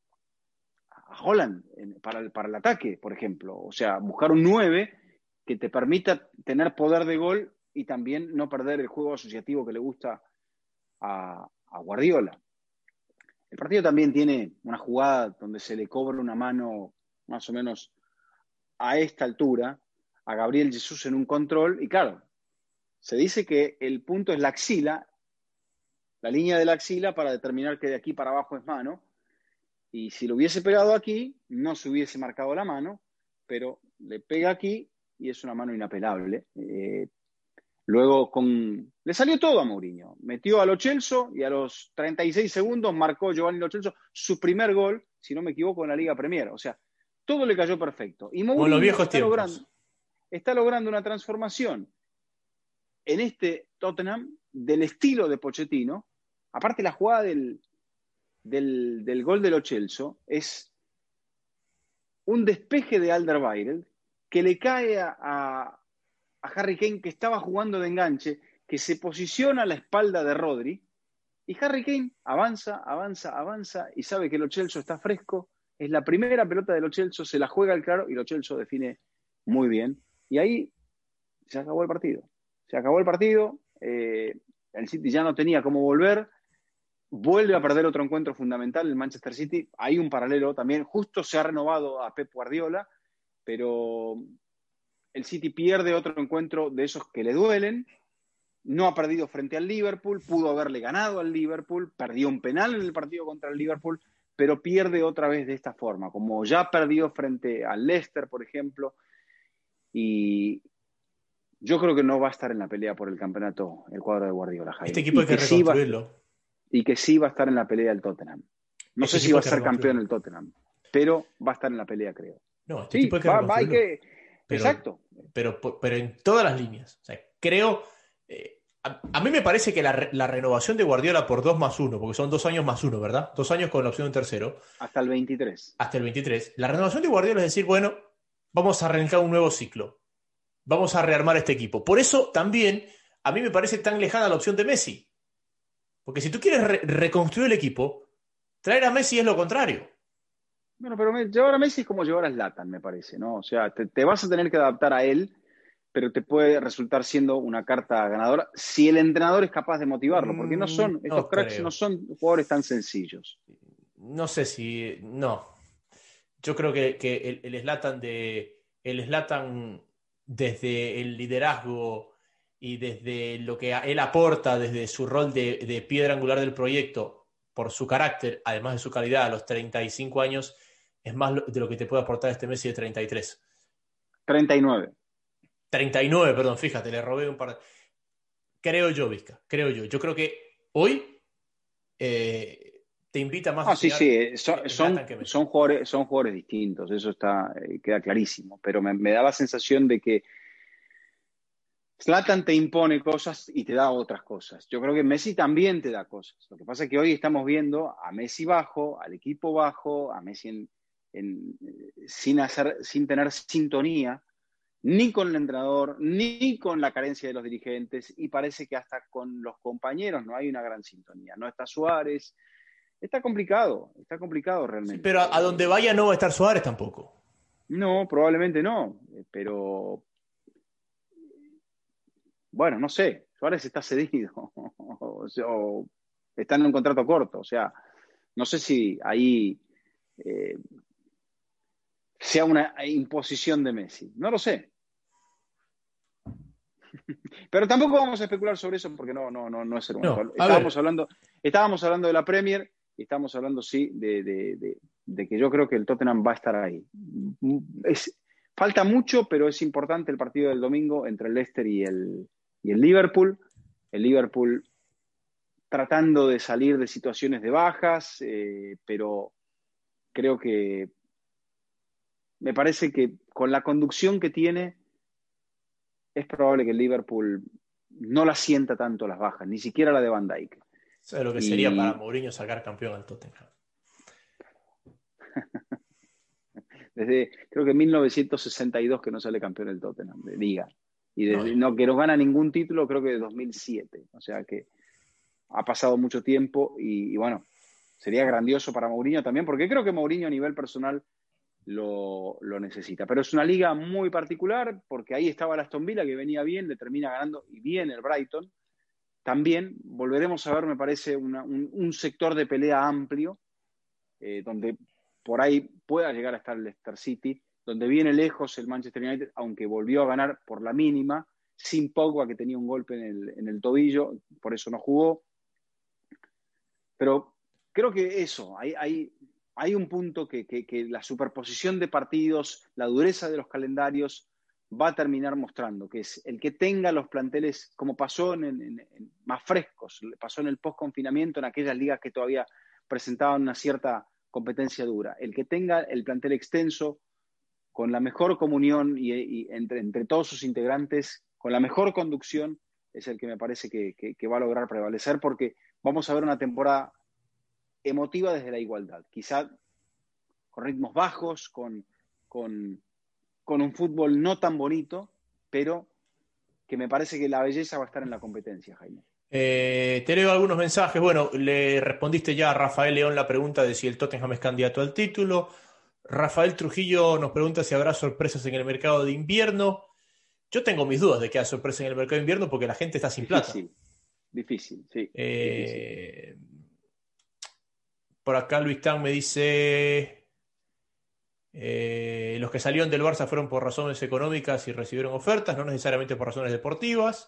a Holland para el, para el ataque, por ejemplo. O sea, buscar un nueve que te permita tener poder de gol y también no perder el juego asociativo que le gusta a, a Guardiola. El partido también tiene una jugada donde se le cobra una mano más o menos a esta altura a Gabriel Jesús en un control y claro, se dice que el punto es la axila, la línea de la axila para determinar que de aquí para abajo es mano y si lo hubiese pegado aquí no se hubiese marcado la mano, pero le pega aquí y es una mano inapelable. Eh, luego con... le salió todo a Mourinho. Metió a Lo Celso y a los treinta y seis segundos marcó Giovanni Lo Celso su primer gol, si no me equivoco, en la Liga Premier. O sea, todo le cayó perfecto. Y Como en los Mourinho viejos está logrando, tiempos. está logrando una transformación en este Tottenham del estilo de Pochettino. Aparte la jugada del, del, del gol de Lo Celso es un despeje de Alderweireld que le cae a, a, a Harry Kane, que estaba jugando de enganche, que se posiciona a la espalda de Rodri, y Harry Kane avanza, avanza, avanza, y sabe que Lo Celso está fresco, es la primera pelota de Lo Celso, se la juega al claro, y Lo Celso define muy bien, y ahí se acabó el partido. Se acabó el partido, eh, el City ya no tenía cómo volver, vuelve a perder otro encuentro fundamental el Manchester City. Hay un paralelo también, justo se ha renovado a Pep Guardiola, pero el City pierde otro encuentro de esos que le duelen. No ha perdido frente al Liverpool, pudo haberle ganado al Liverpool, perdió un penal en el partido contra el Liverpool, pero pierde otra vez de esta forma, como ya perdió frente al Leicester, por ejemplo, y yo creo que no va a estar en la pelea por el campeonato el cuadro de Guardiola, Este Jaime, equipo y hay que que sí va, reconstruirlo. y que sí va a estar en la pelea del Tottenham. No Este sé si equipo va a hay que ser campeón reconstruirlo. el Tottenham, pero va a estar en la pelea, creo. No, este equipo Sí, hay que va, va hay reconstruirlo. que... Pero, Exacto. pero, pero en todas las líneas. O sea, creo. Eh, a, a, mí me parece que la, la, renovación de Guardiola por dos más uno, porque son dos años más uno, ¿verdad? Dos años con la opción de un tercero. Hasta el veintitrés. Hasta el veintitrés. La renovación de Guardiola es decir, bueno, vamos a arrancar un nuevo ciclo. Vamos a rearmar este equipo. Por eso también a mí me parece tan lejana la opción de Messi. Porque si tú quieres re reconstruir el equipo, traer a Messi es lo contrario. Bueno, pero me, llevar a Messi es como llevar a Zlatan, me parece, ¿no? O sea, te, te vas a tener que adaptar a él, pero te puede resultar siendo una carta ganadora si el entrenador es capaz de motivarlo, porque no Mm, son, estos no cracks no creo. son jugadores tan sencillos. No sé si. No. Yo creo que, que el, el Zlatan de. El Zlatan desde el liderazgo y desde lo que él aporta, desde su rol de, de piedra angular del proyecto, por su carácter, además de su calidad, a los treinta y cinco años, es más de lo que te puede aportar este Messi de treinta y tres. treinta y nueve. treinta y nueve, perdón, fíjate, le robé un par de... Creo yo, Vizca, creo yo. Yo creo que hoy eh, te invita más Ah, a sí, soñar sí, son, Zlatan son, que Messi. son, jugadores, son jugadores distintos, eso está, eh, queda clarísimo, pero me, me da la sensación de que Zlatan te impone cosas y te da otras cosas. Yo creo que Messi también te da cosas. Lo que pasa es que hoy estamos viendo a Messi bajo, al equipo bajo, a Messi en, en, sin, hacer, sin tener sintonía, ni con el entrenador, ni con la carencia de los dirigentes, y parece que hasta con los compañeros no hay una gran sintonía. No está Suárez. Está complicado, está complicado Sí, realmente. pero a, a donde vaya no va a estar Suárez tampoco. No, probablemente no, pero bueno, no sé, Suárez está cedido o, sea, o está en un contrato corto, o sea, no sé si ahí eh, sea una imposición de Messi, no lo sé. Pero tampoco vamos a especular sobre eso porque no, no, no, no es el momento. No, a Estábamos ver, hablando, estábamos hablando de la Premier y estábamos hablando, sí, de, de, de, de que yo creo que el Tottenham va a estar ahí. Es, falta mucho, pero es importante el partido del domingo entre el Leicester y el, y el Liverpool. El Liverpool tratando de salir de situaciones de bajas, eh, pero creo que me parece que con la conducción que tiene es probable que el Liverpool no la sienta tanto las bajas, ni siquiera la de Van Dijk. ¿sabes lo que sería para Y Mourinho sacar campeón al Tottenham? desde, creo que mil novecientos sesenta y dos que no sale campeón el Tottenham de Liga. Y No, desde, no, que no gana ningún título, creo que de dos mil siete. O sea que ha pasado mucho tiempo y, y bueno, sería grandioso para Mourinho también, porque creo que Mourinho a nivel personal lo, lo necesita. Pero es una liga muy particular, porque ahí estaba el Aston Villa, que venía bien, le termina ganando, y bien el Brighton. También volveremos a ver, me parece, una, un, un sector de pelea amplio, eh, donde por ahí pueda llegar a estar el Leicester City, donde viene lejos el Manchester United, aunque volvió a ganar por la mínima, sin Pogba, que tenía un golpe en el, en el tobillo, por eso no jugó. Pero creo que eso, hay, hay, hay un punto que, que, que la superposición de partidos, la dureza de los calendarios, va a terminar mostrando, que es el que tenga los planteles, como pasó en, en, en más frescos, pasó en el post-confinamiento, en aquellas ligas que todavía presentaban una cierta competencia dura, el que tenga el plantel extenso, con la mejor comunión y, y entre, entre todos sus integrantes, con la mejor conducción, es el que me parece que, que, que va a lograr prevalecer, porque vamos a ver una temporada emotiva desde la igualdad, quizá con ritmos bajos, con, con, con un fútbol no tan bonito, pero que me parece que la belleza va a estar en la competencia, Jaime. Eh, te leo algunos mensajes. Bueno, le respondiste ya a Rafael León la pregunta de si el Tottenham es candidato al título. Rafael Trujillo nos pregunta si habrá sorpresas en el mercado de invierno. Yo tengo mis dudas de que haya sorpresas en el mercado de invierno porque la gente está sin plata. Difícil, difícil, sí, difícil. Eh, por acá Luis Tan me dice... Eh, los que salieron del Barça fueron por razones económicas y recibieron ofertas, no necesariamente por razones deportivas.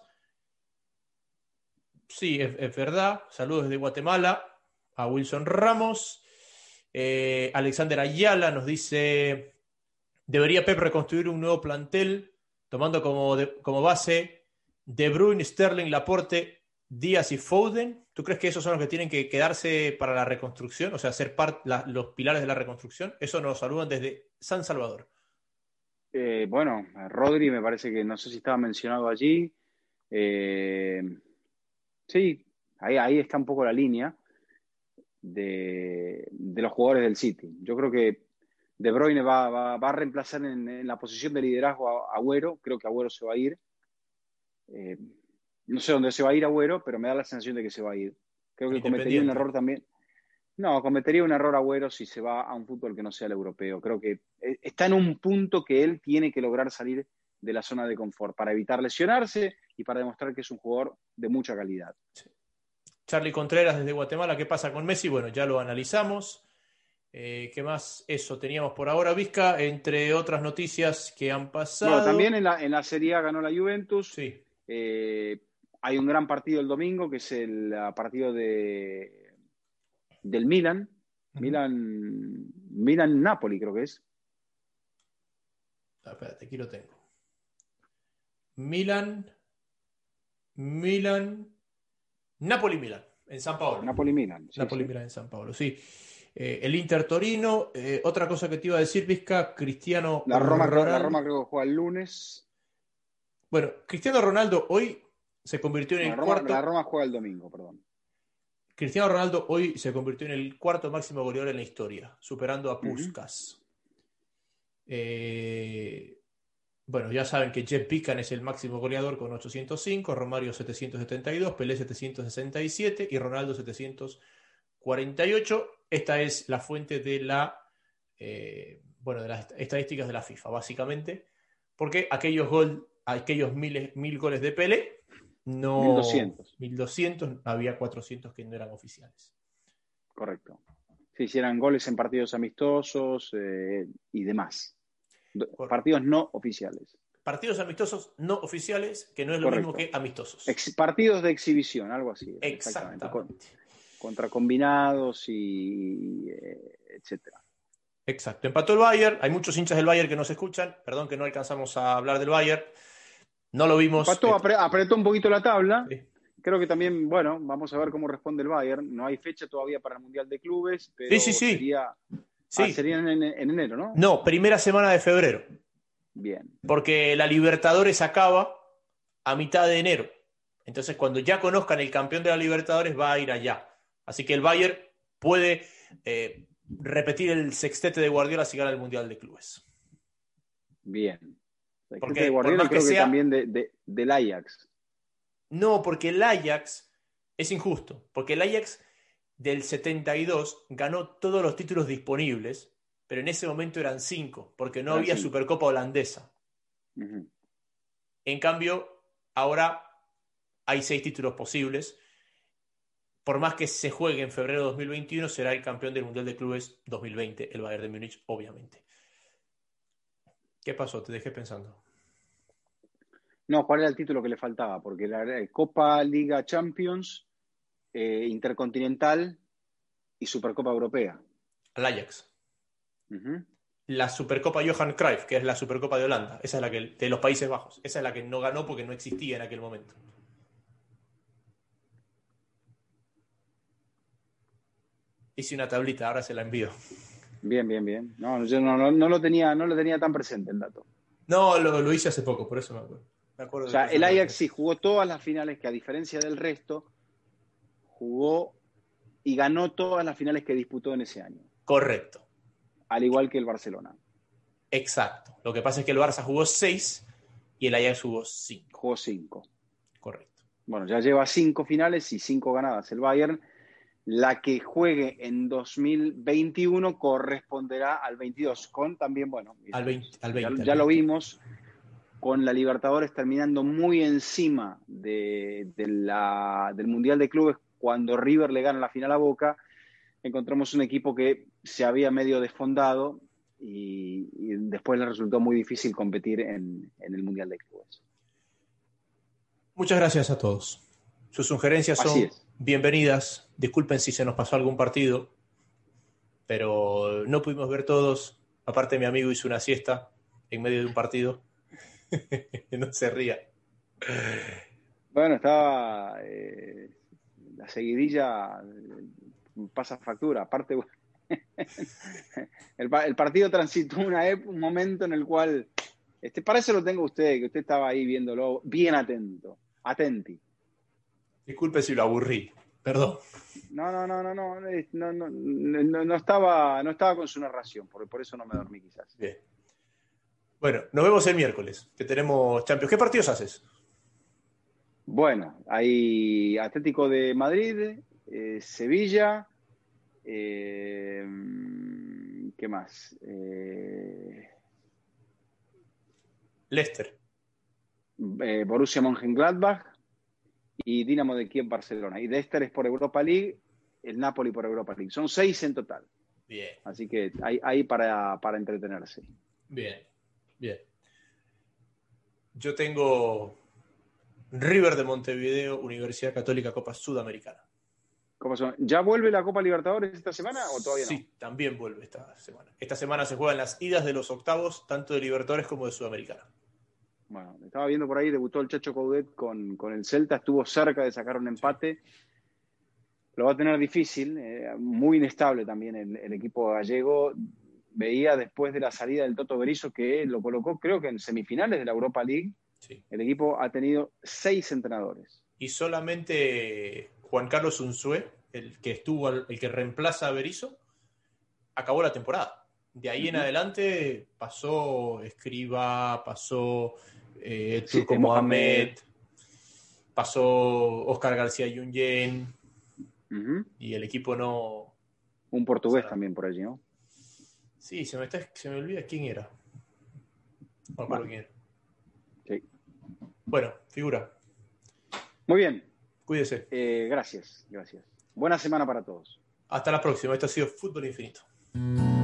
Sí, es, es verdad. Saludos desde Guatemala a Wilson Ramos. Eh, Alexander Ayala nos dice, ¿debería Pep reconstruir un nuevo plantel tomando como, de, como base De Bruyne, Sterling, Laporte, Díaz y Foden? ¿Tú crees que esos son los que tienen que quedarse para la reconstrucción? O sea, ser part, la, los pilares de la reconstrucción. Eso nos saludan desde San Salvador. Eh, bueno, Rodri me parece que no sé si estaba mencionado allí. Eh, sí, ahí, ahí está un poco la línea de, de los jugadores del City. Yo creo que De Bruyne va, va, va a reemplazar en, en, la posición de liderazgo a Agüero. Creo que Agüero se va a ir. Eh, no sé dónde se va a ir Agüero, pero me da la sensación de que se va a ir. Creo que cometería un error también. No, cometería un error Agüero si se va a un fútbol que no sea el europeo. Creo que está en un punto que él tiene que lograr salir de la zona de confort para evitar lesionarse y para demostrar que es un jugador de mucha calidad. Sí. Charlie Contreras desde Guatemala, ¿qué pasa con Messi? Bueno, ya lo analizamos. Eh, ¿Qué más? Eso teníamos por ahora, Vizca, entre otras noticias que han pasado. Bueno, también en la, en la Serie A ganó la Juventus. Sí. Eh, hay un gran partido el domingo, que es el partido de, del Milan. Uh-huh. Milan, Milan-Napoli creo que es. Ah, espérate, aquí lo tengo. Milan, Milan, Napoli-Milan, en San Paolo. Napoli-Milan. Sí, Napoli-Milan sí. En San Paolo, sí. Eh, el Inter-Torino, eh, otra cosa que te iba a decir, Vizca, Cristiano la Roma, Ronaldo. La Roma creo que juega el lunes. Bueno, Cristiano Ronaldo hoy se convirtió en no, el la Roma, cuarto... La Roma juega el domingo, perdón. Cristiano Ronaldo hoy se convirtió en el cuarto máximo goleador en la historia, superando a Puskás. Uh-huh. Eh, bueno, ya saben que Jeff Pican es el máximo goleador con ochocientos cinco, Romario setecientos setenta y dos, Pelé setecientos sesenta y siete y Ronaldo setecientos cuarenta y ocho. Esta es la fuente de la eh, bueno, de las estadísticas de la FIFA, básicamente, porque aquellos gol, aquellos mil, mil goles de Pelé, no mil doscientos. mil doscientos, había cuatrocientos que no eran oficiales. Correcto. Se hicieran goles en partidos amistosos eh, y demás. Correcto. Partidos no oficiales. Partidos amistosos no oficiales, que no es lo Correcto. Mismo que amistosos. Ex- partidos de exhibición, algo así. Exactamente. Con, contra combinados y eh, etcétera. Exacto. Empató el Bayern. Hay muchos hinchas del Bayern que nos escuchan. Perdón que no alcanzamos a hablar del Bayern. No lo vimos. Empató, apre- apretó un poquito la tabla. Sí. Creo que también, bueno, vamos a ver cómo responde el Bayern. No hay fecha todavía para el Mundial de Clubes, pero sí, sí, sí. sería, sí. Ah, sería en, en enero, ¿no? No, primera semana de febrero. Bien. Porque la Libertadores acaba a mitad de enero. Entonces, cuando ya conozcan el campeón de la Libertadores, va a ir allá. Así que el Bayern puede eh, repetir el sextete de Guardiola si gana el Mundial de Clubes. Bien. Porque de Guardiola, por más creo que que sea, también de, de, del Ajax. No, porque el Ajax es injusto. Porque el Ajax del setenta y dos ganó todos los títulos disponibles, pero en ese momento eran cinco, porque no eran había cinco. Supercopa holandesa. Uh-huh. En cambio, ahora hay seis títulos posibles. Por más que se juegue en febrero de dos mil veintiuno, será el campeón del Mundial de Clubes dos mil veinte, el Bayern de Múnich, obviamente. ¿Qué pasó? Te dejé pensando. No, ¿cuál era el título que le faltaba? Porque la Copa, Liga, Champions, eh, Intercontinental y Supercopa Europea. El Ajax. Uh-huh. La Supercopa Johan Cruyff, que es la Supercopa de Holanda. Esa es la que, de los Países Bajos. Esa es la que no ganó porque no existía en aquel momento. Hice una tablita, ahora se la envío. Bien, bien, bien. No, yo no, no, no lo tenía, no lo tenía tan presente el dato. No, lo, lo hice hace poco, por eso me acuerdo. Me acuerdo o sea, el Ajax sí jugó todas las finales que, a diferencia del resto, jugó y ganó todas las finales que disputó en ese año. Correcto. Al igual que el Barcelona. Exacto. Lo que pasa es que el Barça jugó seis y el Ajax jugó cinco. Jugó cinco. Correcto. Bueno, ya lleva cinco finales y cinco ganadas el Bayern. La que juegue en dos mil veintiuno corresponderá al veintidós, con también, bueno, al veinte, al veinte, ya, al ya veinte. Lo vimos con la Libertadores terminando muy encima de, de la, del Mundial de Clubes. Cuando River le gana la final a Boca, encontramos un equipo que se había medio desfondado y, y después le resultó muy difícil competir en, en el Mundial de Clubes. Muchas gracias a todos. Sus sugerencias son bienvenidas. Disculpen si se nos pasó algún partido, pero no pudimos ver todos. Aparte, mi amigo hizo una siesta en medio de un partido. No se ría. Bueno, estaba eh, la seguidilla eh, pasa factura. Aparte, el, el partido transitó una, un momento en el cual, este, para eso lo tengo usted, que usted estaba ahí viéndolo bien atento, atenti. Disculpe si lo aburrí, perdón. No, no, no, no, no, no, no, no, no estaba, no estaba con su narración, por, por eso no me dormí quizás. Bien. Bueno, nos vemos el miércoles, que tenemos Champions. ¿Qué partidos haces? Bueno, hay Atlético de Madrid, eh, Sevilla, eh, ¿qué más? Eh, Leicester. Eh, Borussia Mönchengladbach y Dinamo de Kiev, Barcelona. Y Leicester es por Europa League, el Napoli por Europa League. Son seis en total. Bien. Así que hay, hay para, para entretenerse. Bien, bien. Yo tengo River de Montevideo, Universidad Católica, Copa Sudamericana. ¿Ya vuelve la Copa Libertadores esta semana o todavía no? Sí, también vuelve esta semana. Esta semana se juegan las idas de los octavos, tanto de Libertadores como de Sudamericana. Bueno, estaba viendo por ahí, debutó el Chacho Coudet con, con el Celta, estuvo cerca de sacar un empate. Sí. Lo va a tener difícil, eh, muy inestable también el, el equipo gallego. Veía después de la salida del Toto Berizzo que lo colocó, creo que en semifinales de la Europa League. Sí. El equipo ha tenido seis entrenadores. Y solamente Juan Carlos Unzué, el que estuvo, el que reemplaza a Berizzo, acabó la temporada. De ahí uh-huh. en adelante pasó Escriba, pasó eh, Turco sí, Mohamed, pasó Oscar García Junyent, uh-huh. y el equipo no... Un portugués o sea, también por allí, ¿no? Sí, se me, está, se me olvida quién era. No me acuerdo quién era. Sí. Bueno, figura. Muy bien. Cuídese. Eh, gracias, gracias. Buena semana para todos. Hasta la próxima. Esto ha sido Fútbol Infinito.